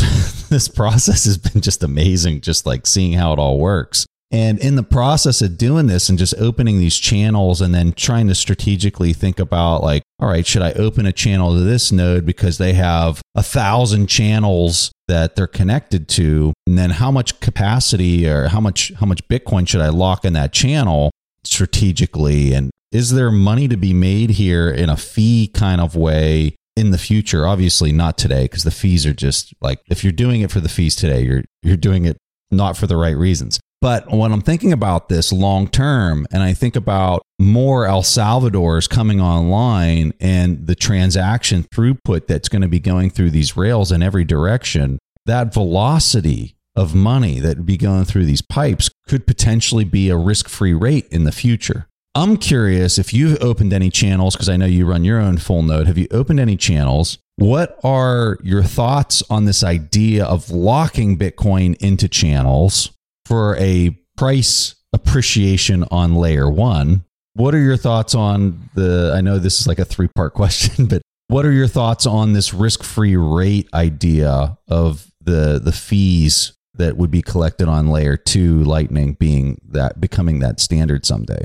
this process has been just amazing, just like seeing how it all works. And in the process of doing this and just opening these channels and then trying to strategically think about all right, should I open a channel to this node because they have 1,000 channels that they're connected to? And then how much capacity or how much Bitcoin should I lock in that channel strategically? And is there money to be made here in a fee kind of way? In the future, obviously not today, because the fees are just if you're doing it for the fees today, you're doing it not for the right reasons. But when I'm thinking about this long term, and I think about more El Salvadors coming online and the transaction throughput that's going to be going through these rails in every direction, that velocity of money that would be going through these pipes could potentially be a risk-free rate in the future. I'm curious if you've opened any channels, because I know you run your own full node. Have you opened any channels? What are your thoughts on this idea of locking Bitcoin into channels for a price appreciation on layer one? What are your thoughts on I know this is like a 3-part question, but what are your thoughts on this risk-free rate idea of the fees that would be collected on layer 2 Lightning becoming that standard someday?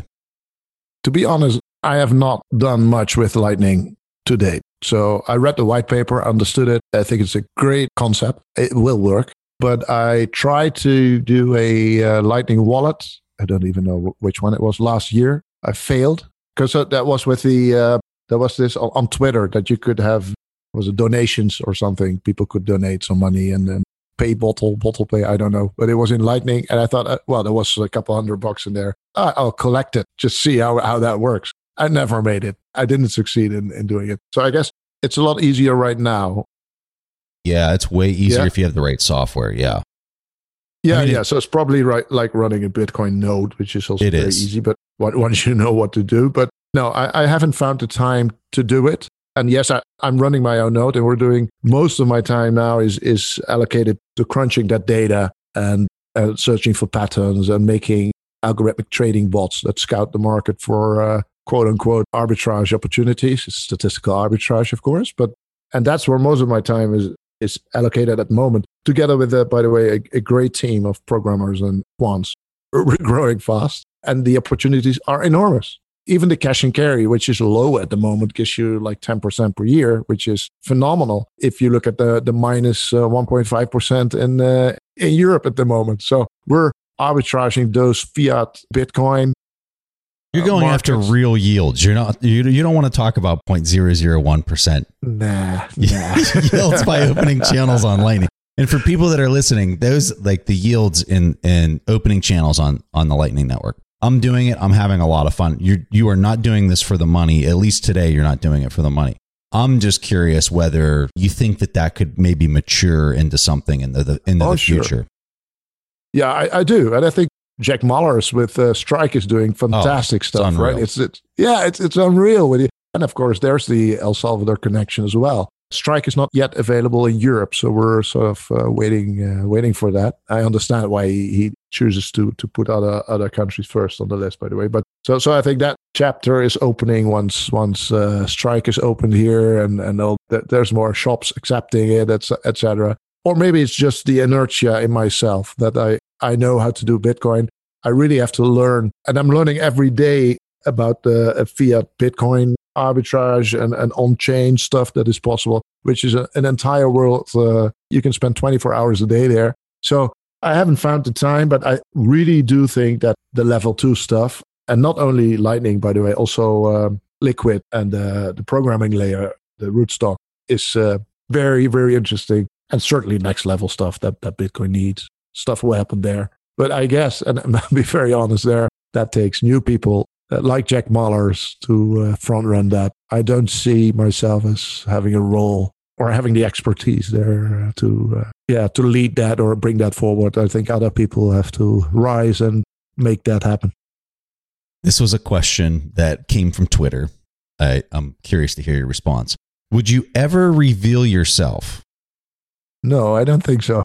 To be honest, I have not done much with Lightning to date. So I read the white paper, understood it. I think it's a great concept. It will work. But I tried to do a Lightning wallet. I don't even know which one it was last year. I failed because that was with there was this on Twitter that you could have, was it donations or something? People could donate some money and then pay bottle pay, I don't know. But it was in Lightning. And I thought, there was a couple $100 in there. I'll collect it, just see how that works. I never made it. I didn't succeed in doing it. So I guess it's a lot easier right now. Yeah, it's way easier if you have the right software. Yeah. Yeah. So it's probably like running a Bitcoin node, which is also very easy, but once you know what to do. But no, I haven't found the time to do it. And yes, I'm running my own node, and we're doing most of my time now is allocated to crunching that data and searching for patterns and making algorithmic trading bots that scout the market for quote unquote arbitrage opportunities. It's statistical arbitrage, of course, and that's where most of my time is allocated at the moment, together with, by the way, a great team of programmers and quants. We're growing fast, and the opportunities are enormous. Even the cash and carry, which is low at the moment, gives you like 10% per year, which is phenomenal if you look at the minus 1.5% in Europe at the moment. So we're arbitraging those fiat Bitcoin. You're going markets. after real yields. You don't want to talk about 0.001%. Nah. Yields by opening channels on Lightning. And for people that are listening, those like the yields in opening channels on the Lightning Network. I'm doing it. I'm having a lot of fun. You are not doing this for the money. At least today, you're not doing it for the money. I'm just curious whether you think that could maybe mature into something in the future. Sure. Yeah, I do. And I think Jack Mallers with Strike is doing fantastic stuff, right? It's unreal with you. And of course, there's the El Salvador connection as well. Strike is not yet available in Europe, so we're sort of waiting for that. I understand why he chooses to put other countries first on the list, by the way. But so I think that chapter is opening once Strike is opened here, and there's more shops accepting it, etc. Or maybe it's just the inertia in myself that I know how to do Bitcoin. I really have to learn, and I'm learning every day about the fiat Bitcoin arbitrage and on-chain stuff that is possible, which is an entire world. You can spend 24 hours a day there. So I haven't found the time, but I really do think that the level 2 stuff, and not only Lightning, by the way, also Liquid and the programming layer, the rootstock, is very, very interesting, and certainly next level stuff that Bitcoin needs. Stuff will happen there. But I guess, and I'll be very honest there, that takes new people like Jack Mallers to front run that. I don't see myself as having a role or having the expertise there to lead that or bring that forward. I think other people have to rise and make that happen. This was a question that came from Twitter. I'm curious to hear your response. Would you ever reveal yourself? No, I don't think so.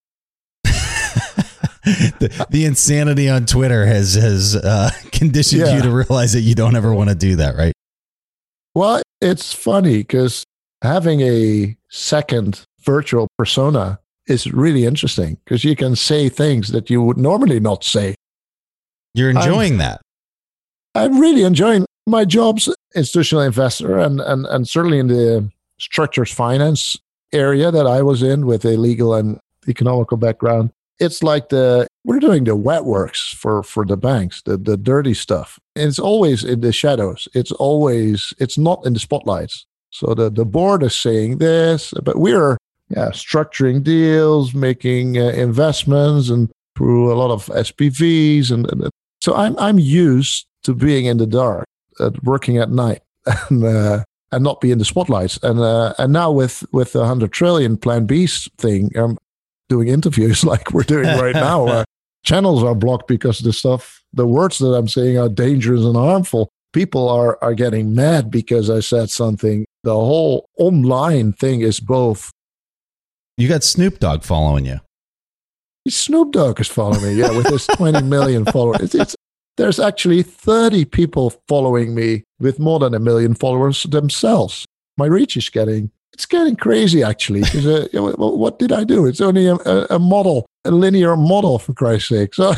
The insanity on Twitter has conditioned you to realize that you don't ever want to do that, right? Well, it's funny because having a second virtual persona is really interesting because you can say things that you would normally not say. You're enjoying that. I'm really enjoying my job's institutional investor and certainly in the structured finance area that I was in with a legal and economical background. It's like we're doing the wet works for the banks, the dirty stuff. It's always in the shadows. It's not in the spotlights. So the board is saying this, but we're structuring deals, making investments, and through a lot of SPVs, and so I'm used to being in the dark, working at night, and not be in the spotlights. And now with the 100 trillion Plan B thing. Doing interviews like we're doing right now. Channels are blocked because the words that I'm saying are dangerous and harmful. People are getting mad because I said something. The whole online thing is both. You got Snoop Dogg following you. Snoop Dogg is following me, with his 20 million followers. There's actually 30 people following me with more than 1 million followers themselves. My reach is getting crazy, actually. What did I do? It's only a model, a linear model, for Christ's sake. So,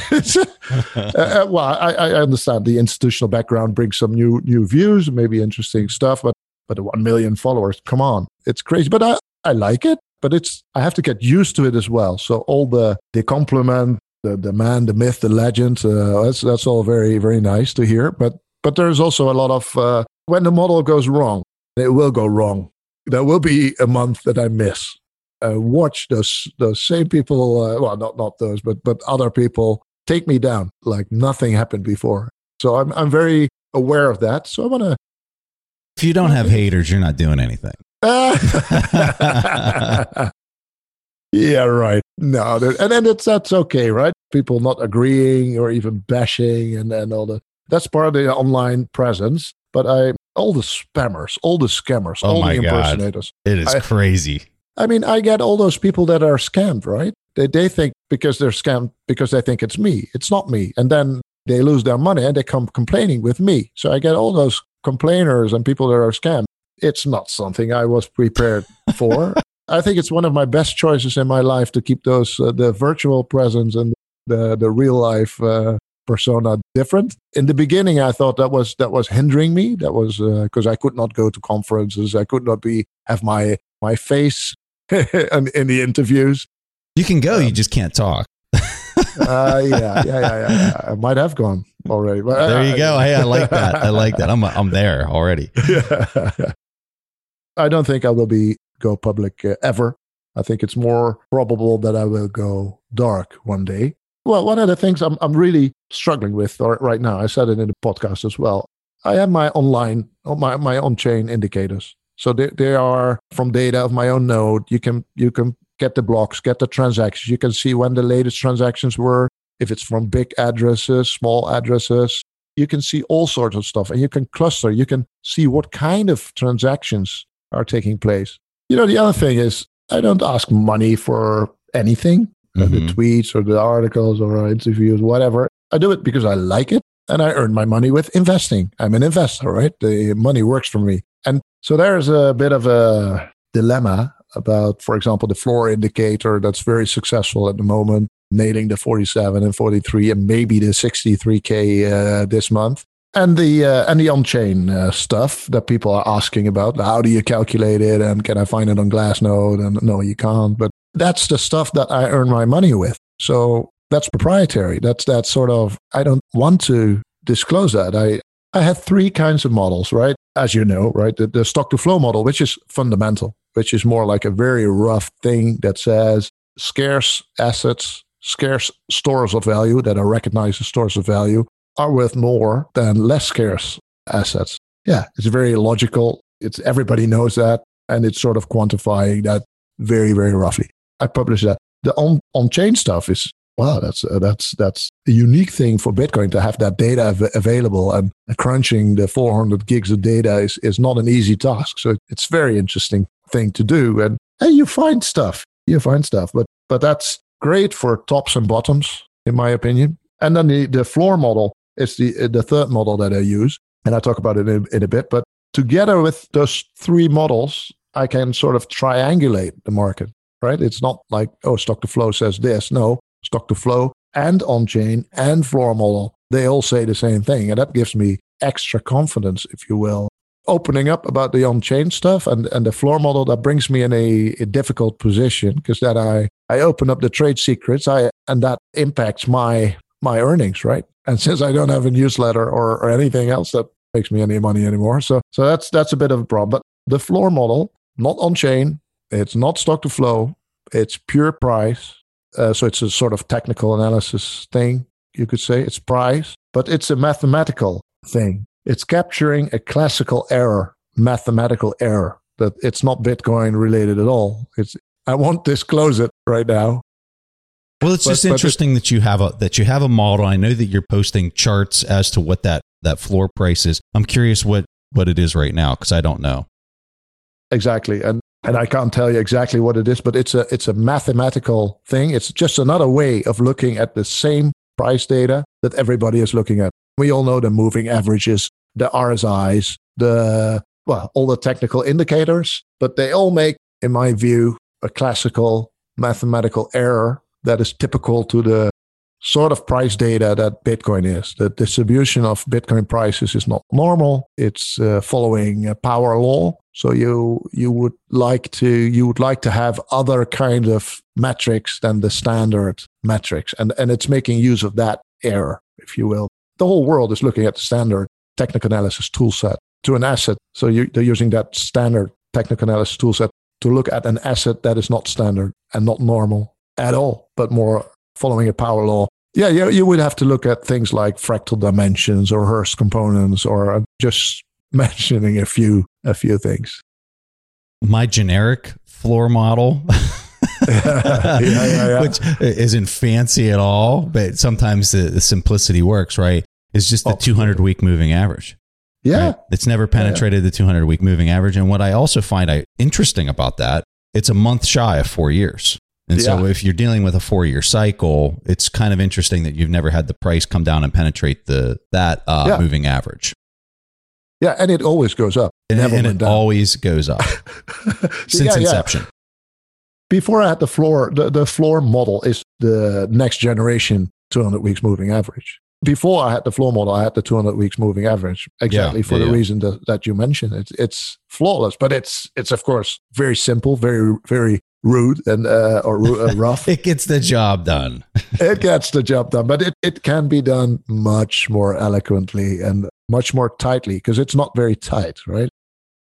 I understand the institutional background brings some new views, maybe interesting stuff, but 1 million followers, come on, it's crazy. But I like it, but I have to get used to it as well. So all the compliment, the man, the myth, the legend, that's all very, very nice to hear. But there's also a lot of when the model goes wrong, it will go wrong. There will be a month that I miss. Watch those same people, not those, but other people take me down like nothing happened before. So I'm very aware of that. So I want to. If you don't have haters, you're not doing anything. Yeah, right. No, and then that's okay, right? People not agreeing or even bashing and all that. That's part of the online presence. But all the spammers, all the scammers, all the impersonators. It is crazy. I mean, I get all those people that are scammed, right? They think because they're scammed because they think it's me. It's not me. And then they lose their money and they come complaining with me. So I get all those complainers and people that are scammed. It's not something I was prepared for. I think it's one of my best choices in my life to keep those the virtual presence and the real life persona different. In the beginning, I thought that was hindering me. That was because I could not go to conferences. I could not have my face in the interviews. You can go, you just can't talk. Yeah. I might have gone already. But there you go. Hey, I like that. I like that. I'm there already. Yeah. I don't think I will go public ever. I think it's more probable that I will go dark one day. Well, one of the things I'm really struggling with right now, I said it in the podcast as well. I have my online, my on-chain indicators. So they are from data of my own node. You can get the blocks, get the transactions. You can see when the latest transactions were, if it's from big addresses, small addresses. You can see all sorts of stuff, and you can cluster. You can see what kind of transactions are taking place. The other thing is I don't ask money for anything, the tweets or the articles or interviews, whatever. I do it because I like it, and I earn my money with investing. I'm an investor, right? The money works for me. And so there's a bit of a dilemma about, for example, the floor indicator that's very successful at the moment, nailing the 47 and 43 and maybe the 63K this month. And the on-chain stuff that people are asking about. How do you calculate it? And can I find it on Glassnode? And no, you can't. But that's the stuff that I earn my money with. So that's proprietary. That's sort of, I don't want to disclose that. I have three kinds of models, right? As you know, right? The stock to flow model, which is fundamental, which is more like a very rough thing that says scarce assets, scarce stores of value that are recognized as stores of value are worth more than less scarce assets. Yeah, it's very logical. Everybody knows that, and it's sort of quantifying that very, very roughly. I publish that. The on-chain stuff is, wow, that's a unique thing for Bitcoin to have that data available, and crunching the 400 gigs of data is not an easy task. So it's a very interesting thing to do, and you find stuff. But that's great for tops and bottoms, in my opinion. And then the floor model is the third model that I use, and I talk about it in a bit. But together with those three models, I can sort of triangulate the market, right? It's not like, stock to flow says this. No, stock to flow and on-chain and floor model, they all say the same thing. And that gives me extra confidence, if you will. Opening up about the on-chain stuff and the floor model, that brings me in a difficult position, because then I open up the trade secrets, and that impacts my earnings, right? And since I don't have a newsletter or anything else that makes me any money anymore, so that's a bit of a problem. But the floor model, not on-chain, it's not stock to flow, it's pure price. So it's a sort of technical analysis thing, you could say. It's price, but it's a mathematical thing. It's capturing a classical error, mathematical error, that it's not Bitcoin related at all. I won't disclose it right now. Well, it's just interesting that you have a model. I know that you're posting charts as to what that floor price is. I'm curious what it is right now, because I don't know. Exactly. And I can't tell you exactly what it is, but it's a mathematical thing. It's just another way of looking at the same price data that everybody is looking at. We all know the moving averages, the RSIs, all the technical indicators, but they all make, in my view, a classical mathematical error that is typical to the sort of price data that Bitcoin is. The distribution of Bitcoin prices is not normal. It's following a power law. So you would like to have other kind of metrics than the standard metrics, and it's making use of that error, if you will. The whole world is looking at the standard technical analysis toolset to an asset. So they're using that standard technical analysis toolset to look at an asset that is not standard and not normal at all, but more following a power law. Yeah, you would have to look at things like fractal dimensions or Hurst components, or just mentioning a few things. My generic floor model Which isn't fancy at all, but sometimes the simplicity works, right? It's just the 200-week moving average. Yeah. Right? It's never penetrated the 200-week moving average. And what I also find interesting about that, it's a month shy of 4 years. And so if you're dealing with a 4-year cycle, it's kind of interesting that you've never had the price come down and penetrate that moving average. Yeah, and it always goes up. And it always goes up since inception. Before I had the floor, the floor model is the next generation 200 weeks moving average. Before I had the floor model, I had the 200 weeks moving average exactly for the reason that you mentioned. It's flawless, but it's of course very simple, very very rude and rough. It gets the job done. It gets the job done, but it can be done much more eloquently and much more tightly because it's not very tight, right?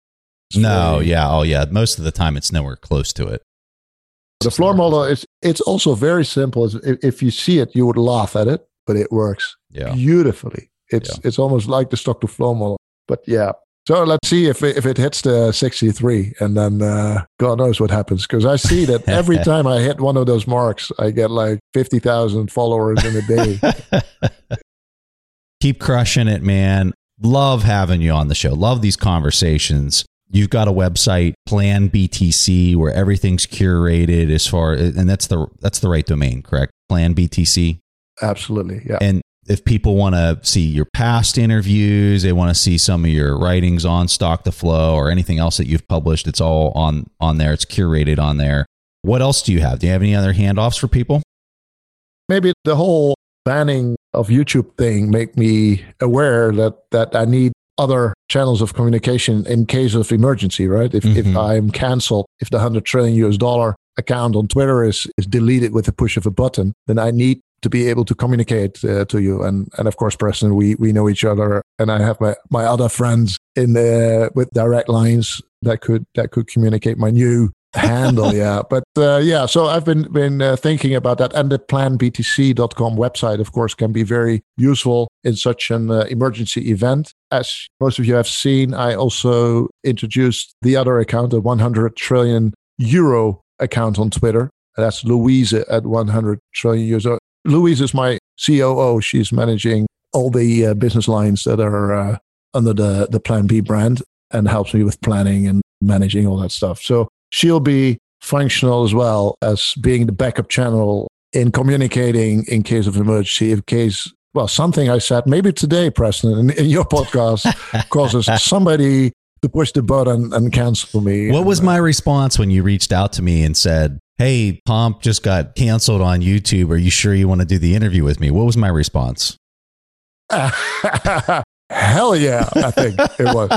Most of the time it's nowhere close to it. The floor model it's also very simple. If you see it, you would laugh at it, but it works beautifully. It's almost like the stock to flow model. But yeah. So let's see if it hits the 63 and then God knows what happens. Because I see that every time I hit one of those marks, I get like 50,000 followers in a day. Keep crushing it, man. Love having you on the show. Love these conversations. You've got a website, Plan BTC, where everything's curated and that's the right domain, correct? Plan BTC. Absolutely, yeah. And if people want to see your past interviews, they want to see some of your writings on Stock to Flow or anything else that you've published, it's all on there. It's curated on there. What else do you have? Do you have any other handoffs for people? Maybe the whole banning of YouTube thing make me aware that I need other channels of communication in case of emergency, right? If I'm canceled, if the $100 trillion account on Twitter is deleted with the push of a button, then I need to be able to communicate to you. And of course, Preston, we know each other, and I have my other friends with direct lines that could communicate my new handle. But so I've been thinking about that, and the planbtc.com website, of course, can be very useful in such an emergency event. As most of you have seen, I also introduced the other account, the 100 trillion euro account on Twitter. That's Louise at 100 trillion euros. Louise is my COO. She's managing all the business lines that are under the Plan B brand and helps me with planning and managing all that stuff. So she'll be functional as well as being the backup channel in communicating in case of emergency. Something I said maybe today, Preston, in your podcast causes somebody to push the button and cancel me. What was my response when you reached out to me and said, "Hey, Pomp just got canceled on YouTube. Are you sure you want to do the interview with me?" What was my response? Hell yeah, I think it was.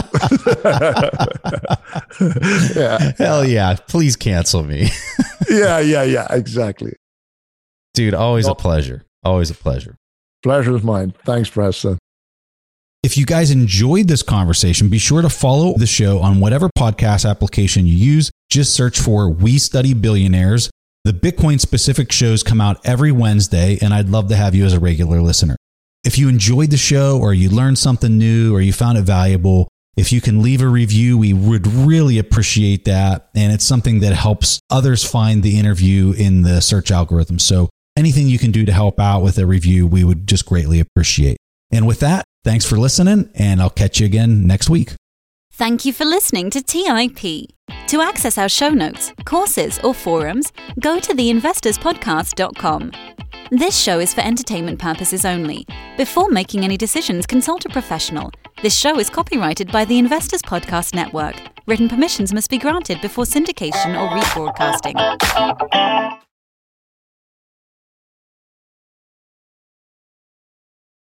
Yeah. Hell yeah. Please cancel me. Yeah, exactly. Dude, always a pleasure. Always a pleasure. Pleasure is mine. Thanks, Preston. If you guys enjoyed this conversation, be sure to follow the show on whatever podcast application you use. Just search for We Study Billionaires. The Bitcoin specific shows come out every Wednesday, and I'd love to have you as a regular listener. If you enjoyed the show, or you learned something new, or you found it valuable, if you can leave a review, we would really appreciate that. And it's something that helps others find the interview in the search algorithm. So anything you can do to help out with a review, we would just greatly appreciate. And with that, thanks for listening, and I'll catch you again next week. Thank you for listening to TIP. To access our show notes, courses, or forums, go to theinvestorspodcast.com. This show is for entertainment purposes only. Before making any decisions, consult a professional. This show is copyrighted by the Investors Podcast Network. Written permissions must be granted before syndication or rebroadcasting.